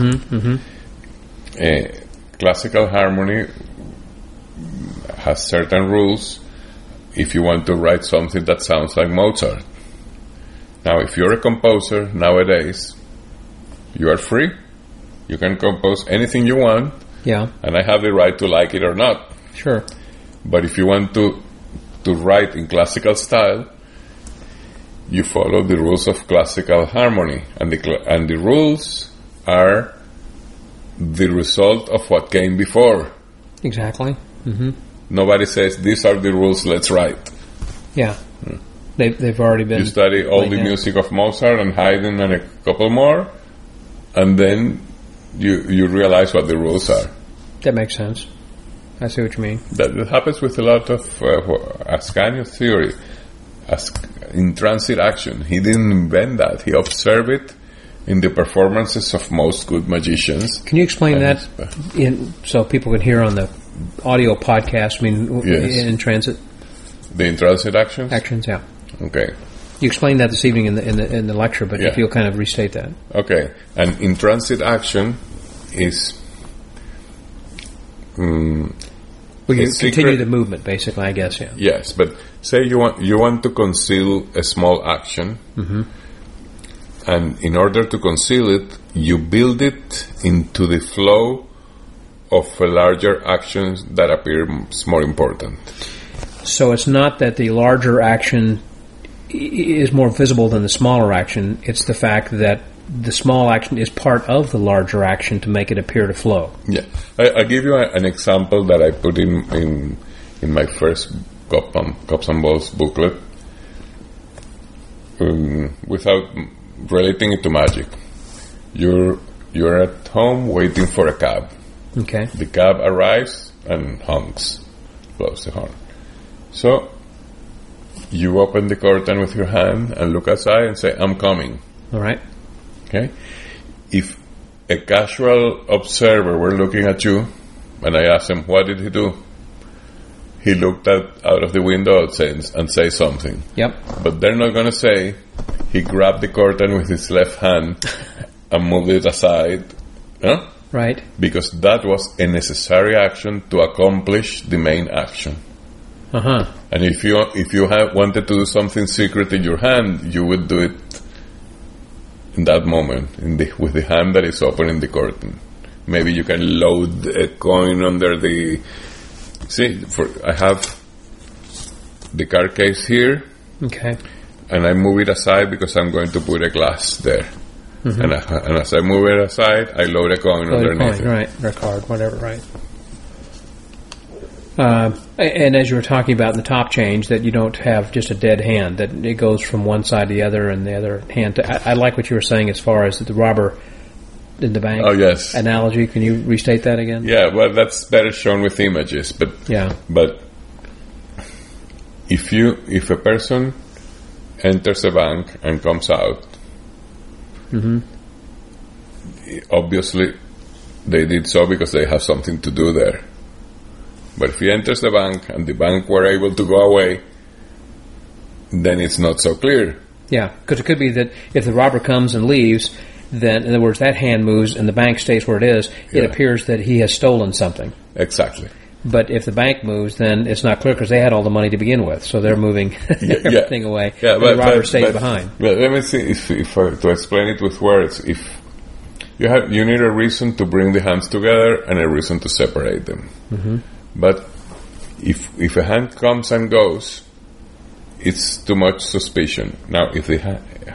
classical harmony has certain rules if you want to write something that sounds like Mozart. Now, if you're a composer nowadays, you are free. You can compose anything you want. Yeah. And I have the right to like it or not. Sure. But if you want to write in classical style, you follow the rules of classical harmony, and the rules are the result of what came before. Exactly. Nobody says these are the rules. Let's write. Yeah, they've already been. You study all the music of Mozart and Haydn and a couple more, and then you realize what the rules are. That makes sense. I see what you mean. That happens with a lot of Ascanio's theory. In transit action, he didn't invent that. He observed it in the performances of most good magicians. Can you explain that so people can hear on the audio podcast? I mean, in transit. The in transit actions. Actions, yeah. Okay. You explained that this evening in the lecture, but Yeah. if you'll kind of restate that. Okay. And in transit action is Well, you It's continue secret. the movement, basically, I guess, yeah. yes, but say you want to conceal a small action, and in order to conceal it, you build it into the flow of a larger actions that appear more important. So it's not that the larger action is more visible than the smaller action. It's the fact that the small action is part of the larger action to make it appear to flow. Yeah, I'll give you an example that I put in my first Cops and Balls booklet, without relating it to magic. You're at home waiting for a cab. Okay. The cab arrives and honks, blows the horn. So you open the curtain with your hand and look outside and say, "I'm coming." All right. Okay? If a casual observer were looking at you, and I asked him, "What did he do?" He looked out of the window and say something. Yep. But they're not going to say he grabbed the curtain with his left hand and moved it aside. Huh? Right. Because that was a necessary action to accomplish the main action. Uh-huh. And if you wanted to do something secret in your hand, you would do it in that moment, with the hand that is opening the curtain. Maybe you can load a coin under the... See, I have the card case here, Okay. and I move it aside because I'm going to put a glass there. And as I move it aside, I load a coin underneath it. Right. Or a card, whatever, right. And as you were talking about in the top change, that you don't have just a dead hand, that it goes from one side to the other and the other hand to... I like what you were saying as far as the robber in the bank Oh, yes. analogy. Can you restate that again? Yeah, well, that's better shown with images, but Yeah. But if a person enters a bank and comes out, obviously they did so because they have something to do there. But if he enters the bank and the bank were able to go away, then it's not so clear. Yeah, because it could be that if the robber comes and leaves, then, in other words, that hand moves and the bank stays where it is, it Yeah. appears that he has stolen something. Exactly. But if the bank moves, then it's not clear because they had all the money to begin with, so they're moving everything away. Yeah, and the robber stays behind. But let me see if to explain it with words. If you need a reason to bring the hands together and a reason to separate them. But if a hand comes and goes, it's too much suspicion. Now, if the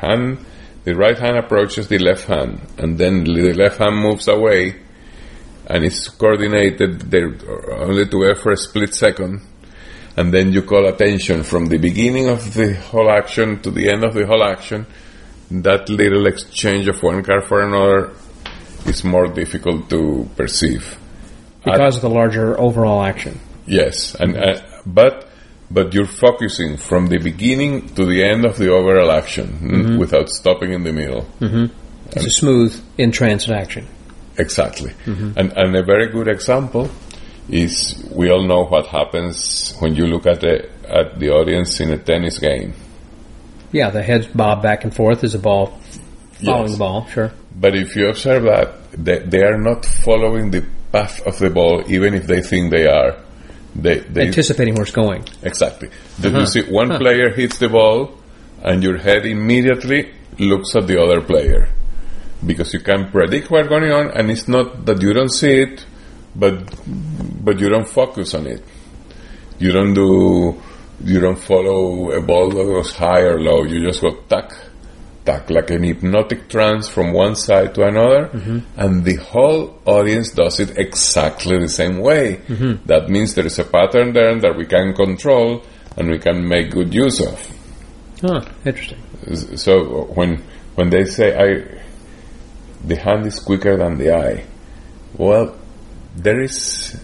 right hand approaches the left hand, and then the left hand moves away, and it's coordinated there only to air for a split second, and then you call attention from the beginning of the whole action to the end of the whole action, that little exchange of one card for another is more difficult to perceive. Because of the larger overall action. Yes, and but you're focusing from the beginning to the end of the overall action without stopping in the middle. It's a smooth in-transit action. Exactly. And a very good example is, we all know what happens when you look at the audience in a tennis game. Yeah, the heads bob back and forth as the ball following Yes. the ball, sure. But if you observe that, they are not following the path of the ball, even if they think they are. They Anticipating where it's going. Exactly. You see, one player hits the ball, and your head immediately looks at the other player, because you can predict what's going on, and it's not that you don't see it, but you don't focus on it. You don't follow a ball that goes high or low. You just go tack, tack, like an hypnotic trance from one side to another, and the whole audience does it exactly the same way. That means there is a pattern there that we can control and we can make good use of. Interesting. So when they say the hand is quicker than the eye, well, there is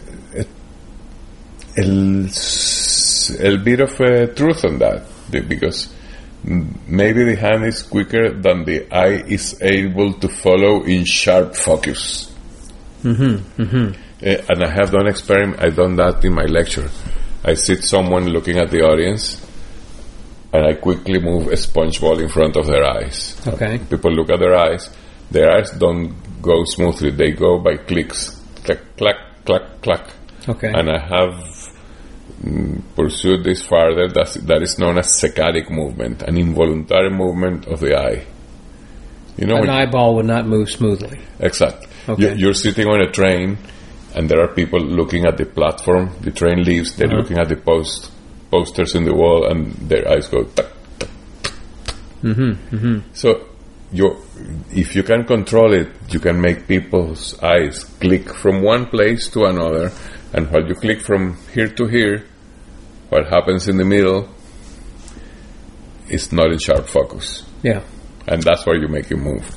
a bit of truth in that, because maybe the hand is quicker than the eye is able to follow in sharp focus. And I have done experiment. I've done that in my lecture. I sit someone looking at the audience, and I quickly move a sponge ball in front of their eyes. Okay. People look at their eyes. Their eyes don't go smoothly. They go by clicks. Clack, clack, clack, clack. Okay. And I have pursued this further. That is known as saccadic movement, an involuntary movement of the eye. You know, an eyeball would not move smoothly. Exactly. Okay. You're sitting on a train, and there are people looking at the platform. The train leaves. They're looking at the posters in the wall, and their eyes go. Tuck, tuck, tuck. So, if you can control it, you can make people's eyes click from one place to another, and while you click from here to here, what happens in the middle is not in sharp focus. Yeah. And that's where you make it move.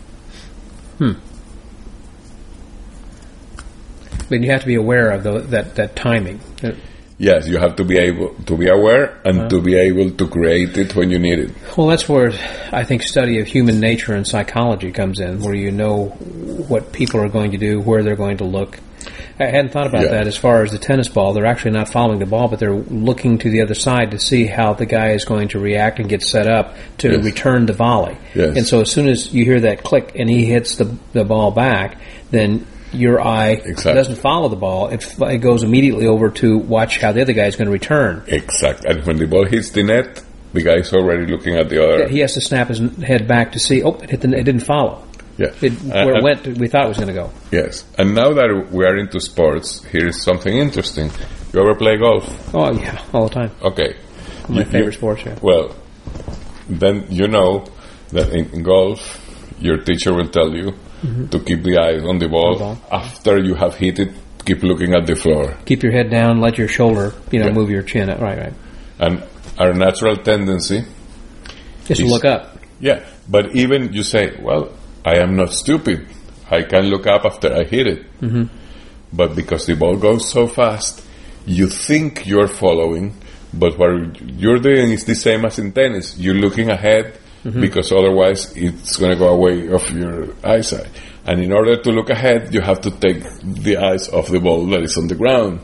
But you have to be aware of that timing. Yes, you have to be able to be aware and to be able to create it when you need it. Well, that's where I think study of human nature and psychology comes in, where you know what people are going to do, where they're going to look. I hadn't thought about that as far as the tennis ball. They're actually not following the ball, but they're looking to the other side to see how the guy is going to react and get set up to return the volley. Yes. And so as soon as you hear that click and he hits the ball back, then your eye doesn't follow the ball. It goes immediately over to watch how the other guy is going to return. Exactly. And when the ball hits the net, the guy is already looking at the other. He has to snap his head back to see, it didn't follow. Yeah. Where it went, we thought it was going to go. Yes. And now that we are into sports, here is something interesting. You ever play golf? Oh, yeah, all the time. Okay. My favorite sports, yeah. Well, then you know that in golf, your teacher will tell you to keep the eyes on the ball. After you have hit it, keep looking at the floor. Keep your head down, let your shoulder, move your chin up. Right. And our natural tendency is to look up. Yeah, but even you say, well, I am not stupid. I can look up after I hit it. But because the ball goes so fast, you think you're following, but what you're doing is the same as in tennis. You're looking ahead because otherwise it's going to go away of your eyesight. And in order to look ahead, you have to take the eyes off the ball that is on the ground.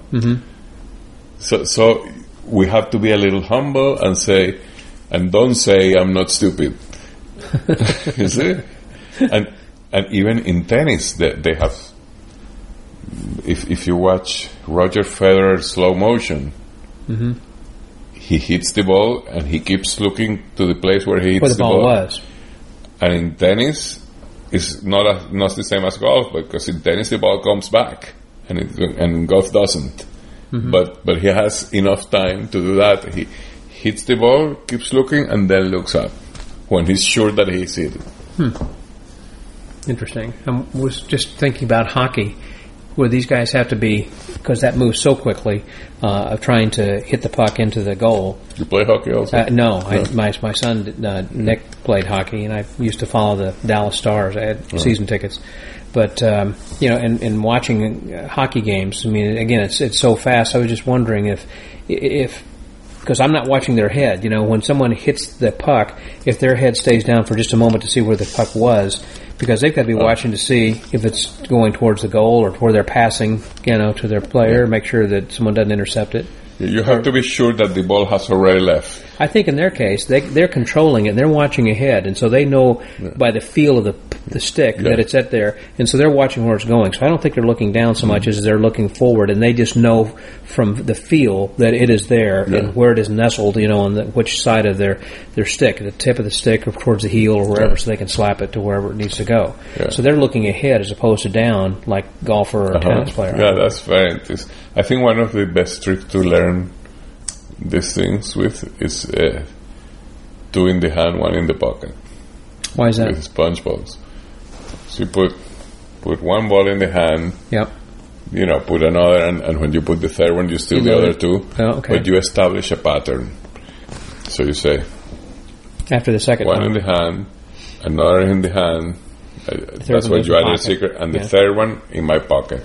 So we have to be a little humble and don't say I'm not stupid. You see? And even in tennis, they have. If you watch Roger Federer slow motion, he hits the ball and he keeps looking to the place where he hits the ball. Was. And in tennis, it's not the same as golf, because in tennis the ball comes back, and in golf doesn't. But he has enough time to do that. He hits the ball, keeps looking, and then looks up when he's sure that he's hit it. Interesting. I was just thinking about hockey, where these guys have to be, because that moves so quickly, of trying to hit the puck into the goal. You play hockey also? No. My son, Nick, played hockey, and I used to follow the Dallas Stars. I had season tickets. But, in watching hockey games, I mean, again, it's so fast. I was just wondering if because I'm not watching their head. When someone hits the puck, if their head stays down for just a moment to see where the puck was, because they've got to be watching to see if it's going towards the goal or where they're passing, to their player, make sure that someone doesn't intercept it. You have to be sure that the ball has already left. I think in their case, they're controlling it, and they're watching ahead, and so they know by the feel of the stick that it's at there, and so they're watching where it's going. So I don't think they're looking down so much as they're looking forward, and they just know from the feel that it is there and where it is nestled, on which side of their stick, the tip of the stick or towards the heel or wherever, so they can slap it to wherever it needs to go. Yeah. So they're looking ahead as opposed to down like golfer or tennis player. Yeah, that's very interesting. I think one of the best tricks to learn these things with is two in the hand, one in the pocket. Why is that? With sponge balls. So you put one ball in the hand. Yep. Put another, and when you put the third one, you steal the other two. Oh, okay. But you establish a pattern. So you say, after the second one in the hand, another in the hand. That's what you added a secret, and the third one in my pocket.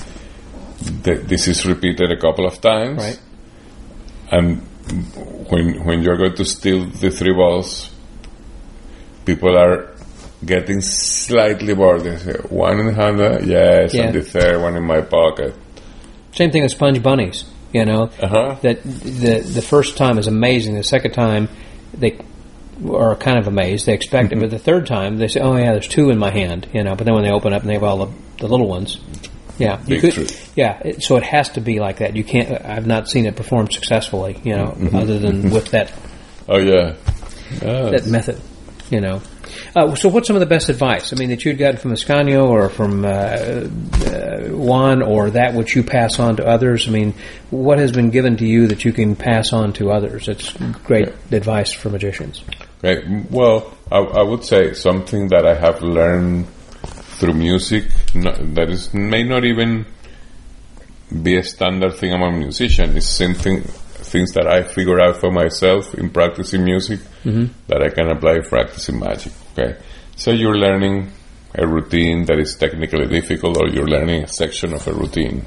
This is repeated a couple of times. Right. And when you're going to steal the three balls, people are getting slightly bored. They say, one in the hand, and the third one in my pocket. Same thing with sponge bunnies, That the first time is amazing. The second time, they are kind of amazed. They expect it, but the third time they say, "Oh yeah, there's 2 in my hand," But then when they open up and they have all the little ones, so it has to be like that. You can't. I've not seen it performed successfully, other than with that. Oh yeah, that method, So what's some of the best advice? I mean, that you'd gotten from Ascanio or from Juan, or that which you pass on to others? I mean, what has been given to you that you can pass on to others? It's great advice for magicians. Okay. Well, I would say something that I have learned through music that may not even be a standard thing among musicians. It's things that I figure out for myself in practicing music that I can apply practicing magic. Okay, so you're learning a routine that is technically difficult, or you're learning a section of a routine.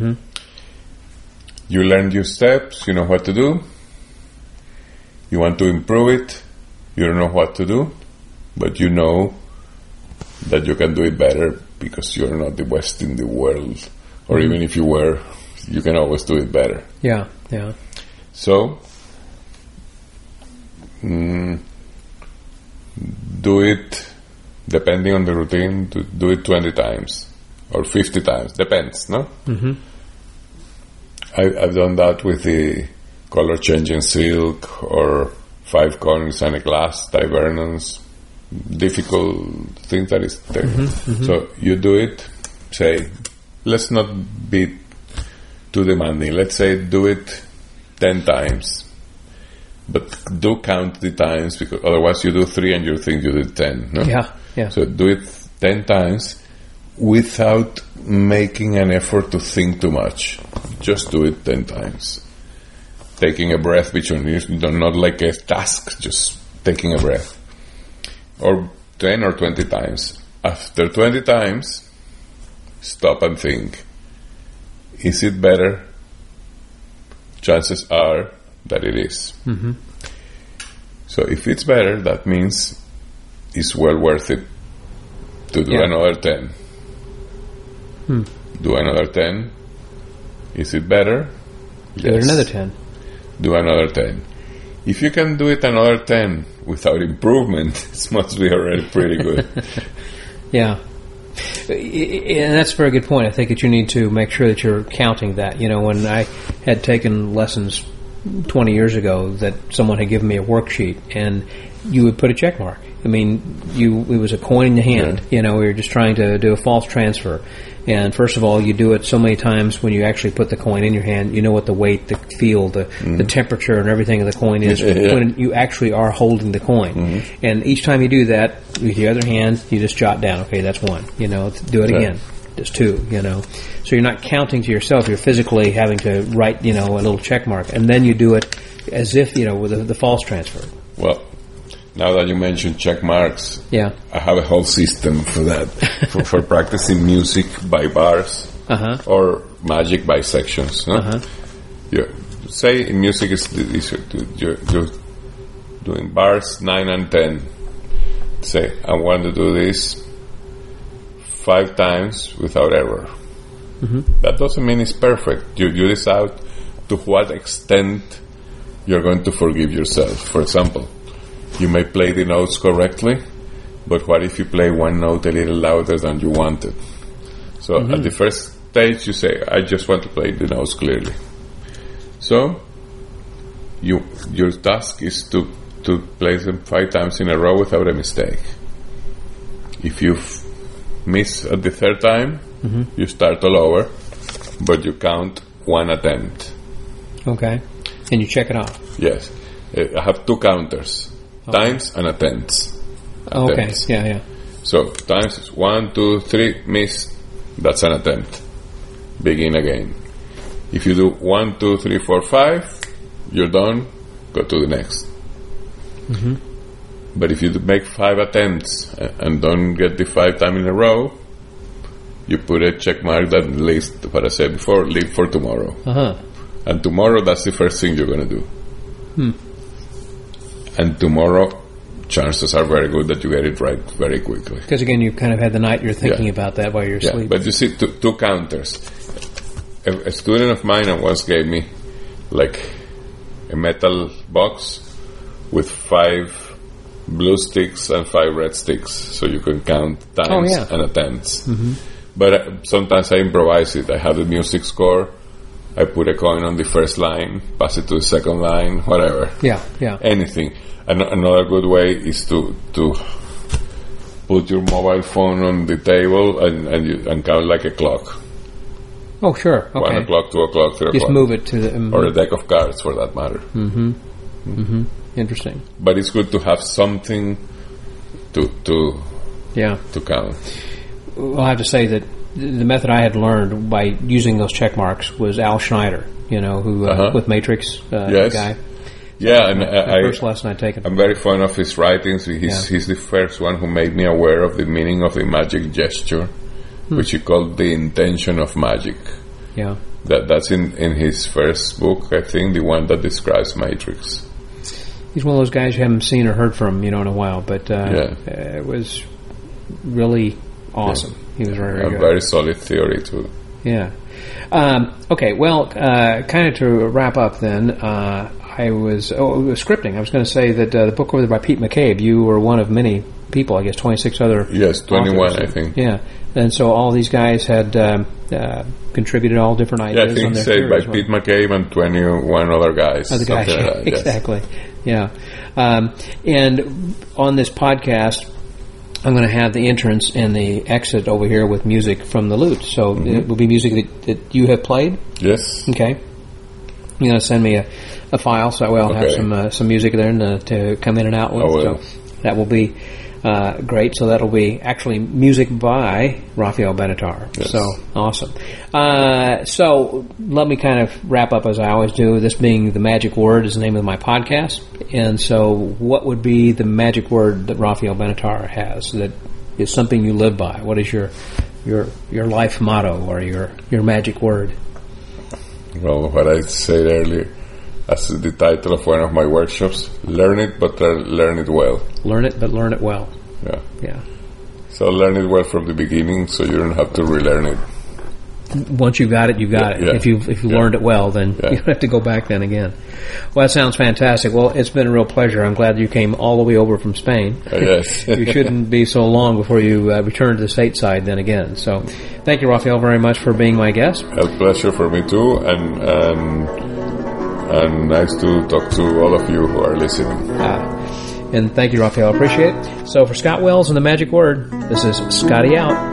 You learn your steps, you know what to do. You want to improve it, you don't know what to do, but you know that you can do it better because you're not the best in the world. Or even if you were, you can always do it better. Yeah. So, do it, depending on the routine, do it 20 times or 50 times, depends, no? I've done that with the color changing silk or 5 coins and a glass, diversions, difficult things that is there. So you do it, say, let's not be too demanding. Let's say do it 10 times. But do count the times, because otherwise you do 3 and you think you did 10. No? Yeah. So do it 10 times without making an effort to think too much. Just do it 10 times. Taking a breath between you, not like a task, just taking a breath. Or 10 or 20 times. After 20 times, stop and think. Is it better? Chances are that it is. So if it's better, that means it's well worth it to do another 10. Do another 10. Is it better? Do another 10. Do another 10. If you can do it another 10 without improvement, it must be already pretty good. Yeah. And that's a very good point. I think that you need to make sure that you're counting that. When I had taken lessons 20 years ago, that someone had given me a worksheet, and you would put a check mark. I mean, it was a coin in your hand. We were just trying to do a false transfer. And first of all, you do it so many times when you actually put the coin in your hand, you know what the weight, the feel, the temperature and everything of the coin is when you actually are holding the coin. And each time you do that, with your other hand, you just jot down, okay, that's 1. Do it again. That's 2, So you're not counting to yourself, you're physically having to write, a little check mark. And then you do it as if, with the false transfer. Well, now that you mentioned check marks, I have a whole system for that, for practicing music by bars or magic by sections. No? Say in music you're doing bars 9 and 10. Say, I want to do this 5 times without error. That doesn't mean it's perfect. You decide to what extent you're going to forgive yourself. For example, you may play the notes correctly, but what if you play one note a little louder than you wanted? So at the first stage you say, I just want to play the notes clearly. So your task is to play them 5 times in a row without a mistake. If you miss at the 3rd time, you start all over, but you count 1 attempt. Okay. And you check it off. Yes. I have 2 counters. Times and attempts. Okay, yeah. So, times is 1, 2, 3, miss, that's an attempt. Begin again. If you do 1, 2, 3, 4, 5, you're done, go to the next. But if you make 5 attempts and don't get the 5 times in a row, you put a check mark that lists what I said before, leave for tomorrow. And tomorrow, that's the first thing you're going to do. And tomorrow, chances are very good that you get it right very quickly. Because again, you kind of had the night you're thinking about that while you're sleeping. But you see, 2 counters. A student of mine once gave me like a metal box with 5 blue sticks and 5 red sticks, so you can count times and attempts. But sometimes I improvise it. I have the music score. I put a coin on the first line, pass it to the second line, whatever. Yeah. Anything. Another good way is to put your mobile phone on the table and count like a clock. Oh, sure. Okay. 1 o'clock, 2 o'clock, 3 o'clock. Just move it to the... Or a deck of cards, for that matter. Interesting. But it's good to have something to count. Well, I have to say that the method I had learned by using those check marks was Al Schneider, who with Matrix guy. Yeah, and the first lesson I'd taken. I'm very fond of his writings. He's the first one who made me aware of the meaning of the magic gesture, which he called the intention of magic. Yeah. That's in his first book, I think, the one that describes Matrix. He's one of those guys you haven't seen or heard from, in a while, but it was really awesome. Yeah. He was very, very good. A very solid theory, too. Yeah. Okay, well, kind of to wrap up then, scripting. I was going to say that the book over there by Pete McCabe, you were one of many people, I guess 26 other 21, authors. I think. Yeah. And so all these guys had contributed all different ideas. Yeah, I think saved by Pete McCabe and 21 other guys. Other guys, like that, exactly. Yeah. And on this podcast, I'm going to have the entrance and the exit over here with music from the lute. So it will be music that you have played? Yes. Okay. You're going to send me a file, so I'll have some music there to come in and out with. I will. So that will be great. So that'll be actually music by Rafael Benatar. Yes. So awesome. So let me kind of wrap up as I always do. This being The Magic Word is the name of my podcast. And so what would be the magic word that Rafael Benatar has that is something you live by? What is your life motto or your magic word? Well, what I said earlier, as the title of one of my workshops, learn it, but learn it well. Learn it, but learn it well. Yeah. So learn it well from the beginning, so you don't have to relearn it. Once you got it, you got it. Yeah. If you learned it well, then you don't have to go back then again. Well, that sounds fantastic. Well, it's been a real pleasure. I'm glad you came all the way over from Spain. Yes. You shouldn't be so long before you return to the stateside then again. So thank you, Rafael, very much for being my guest. A pleasure for me too, and nice to talk to all of you who are listening. And thank you, Rafael. I appreciate it. So for Scott Wells and The Magic Word, this is Scotty out.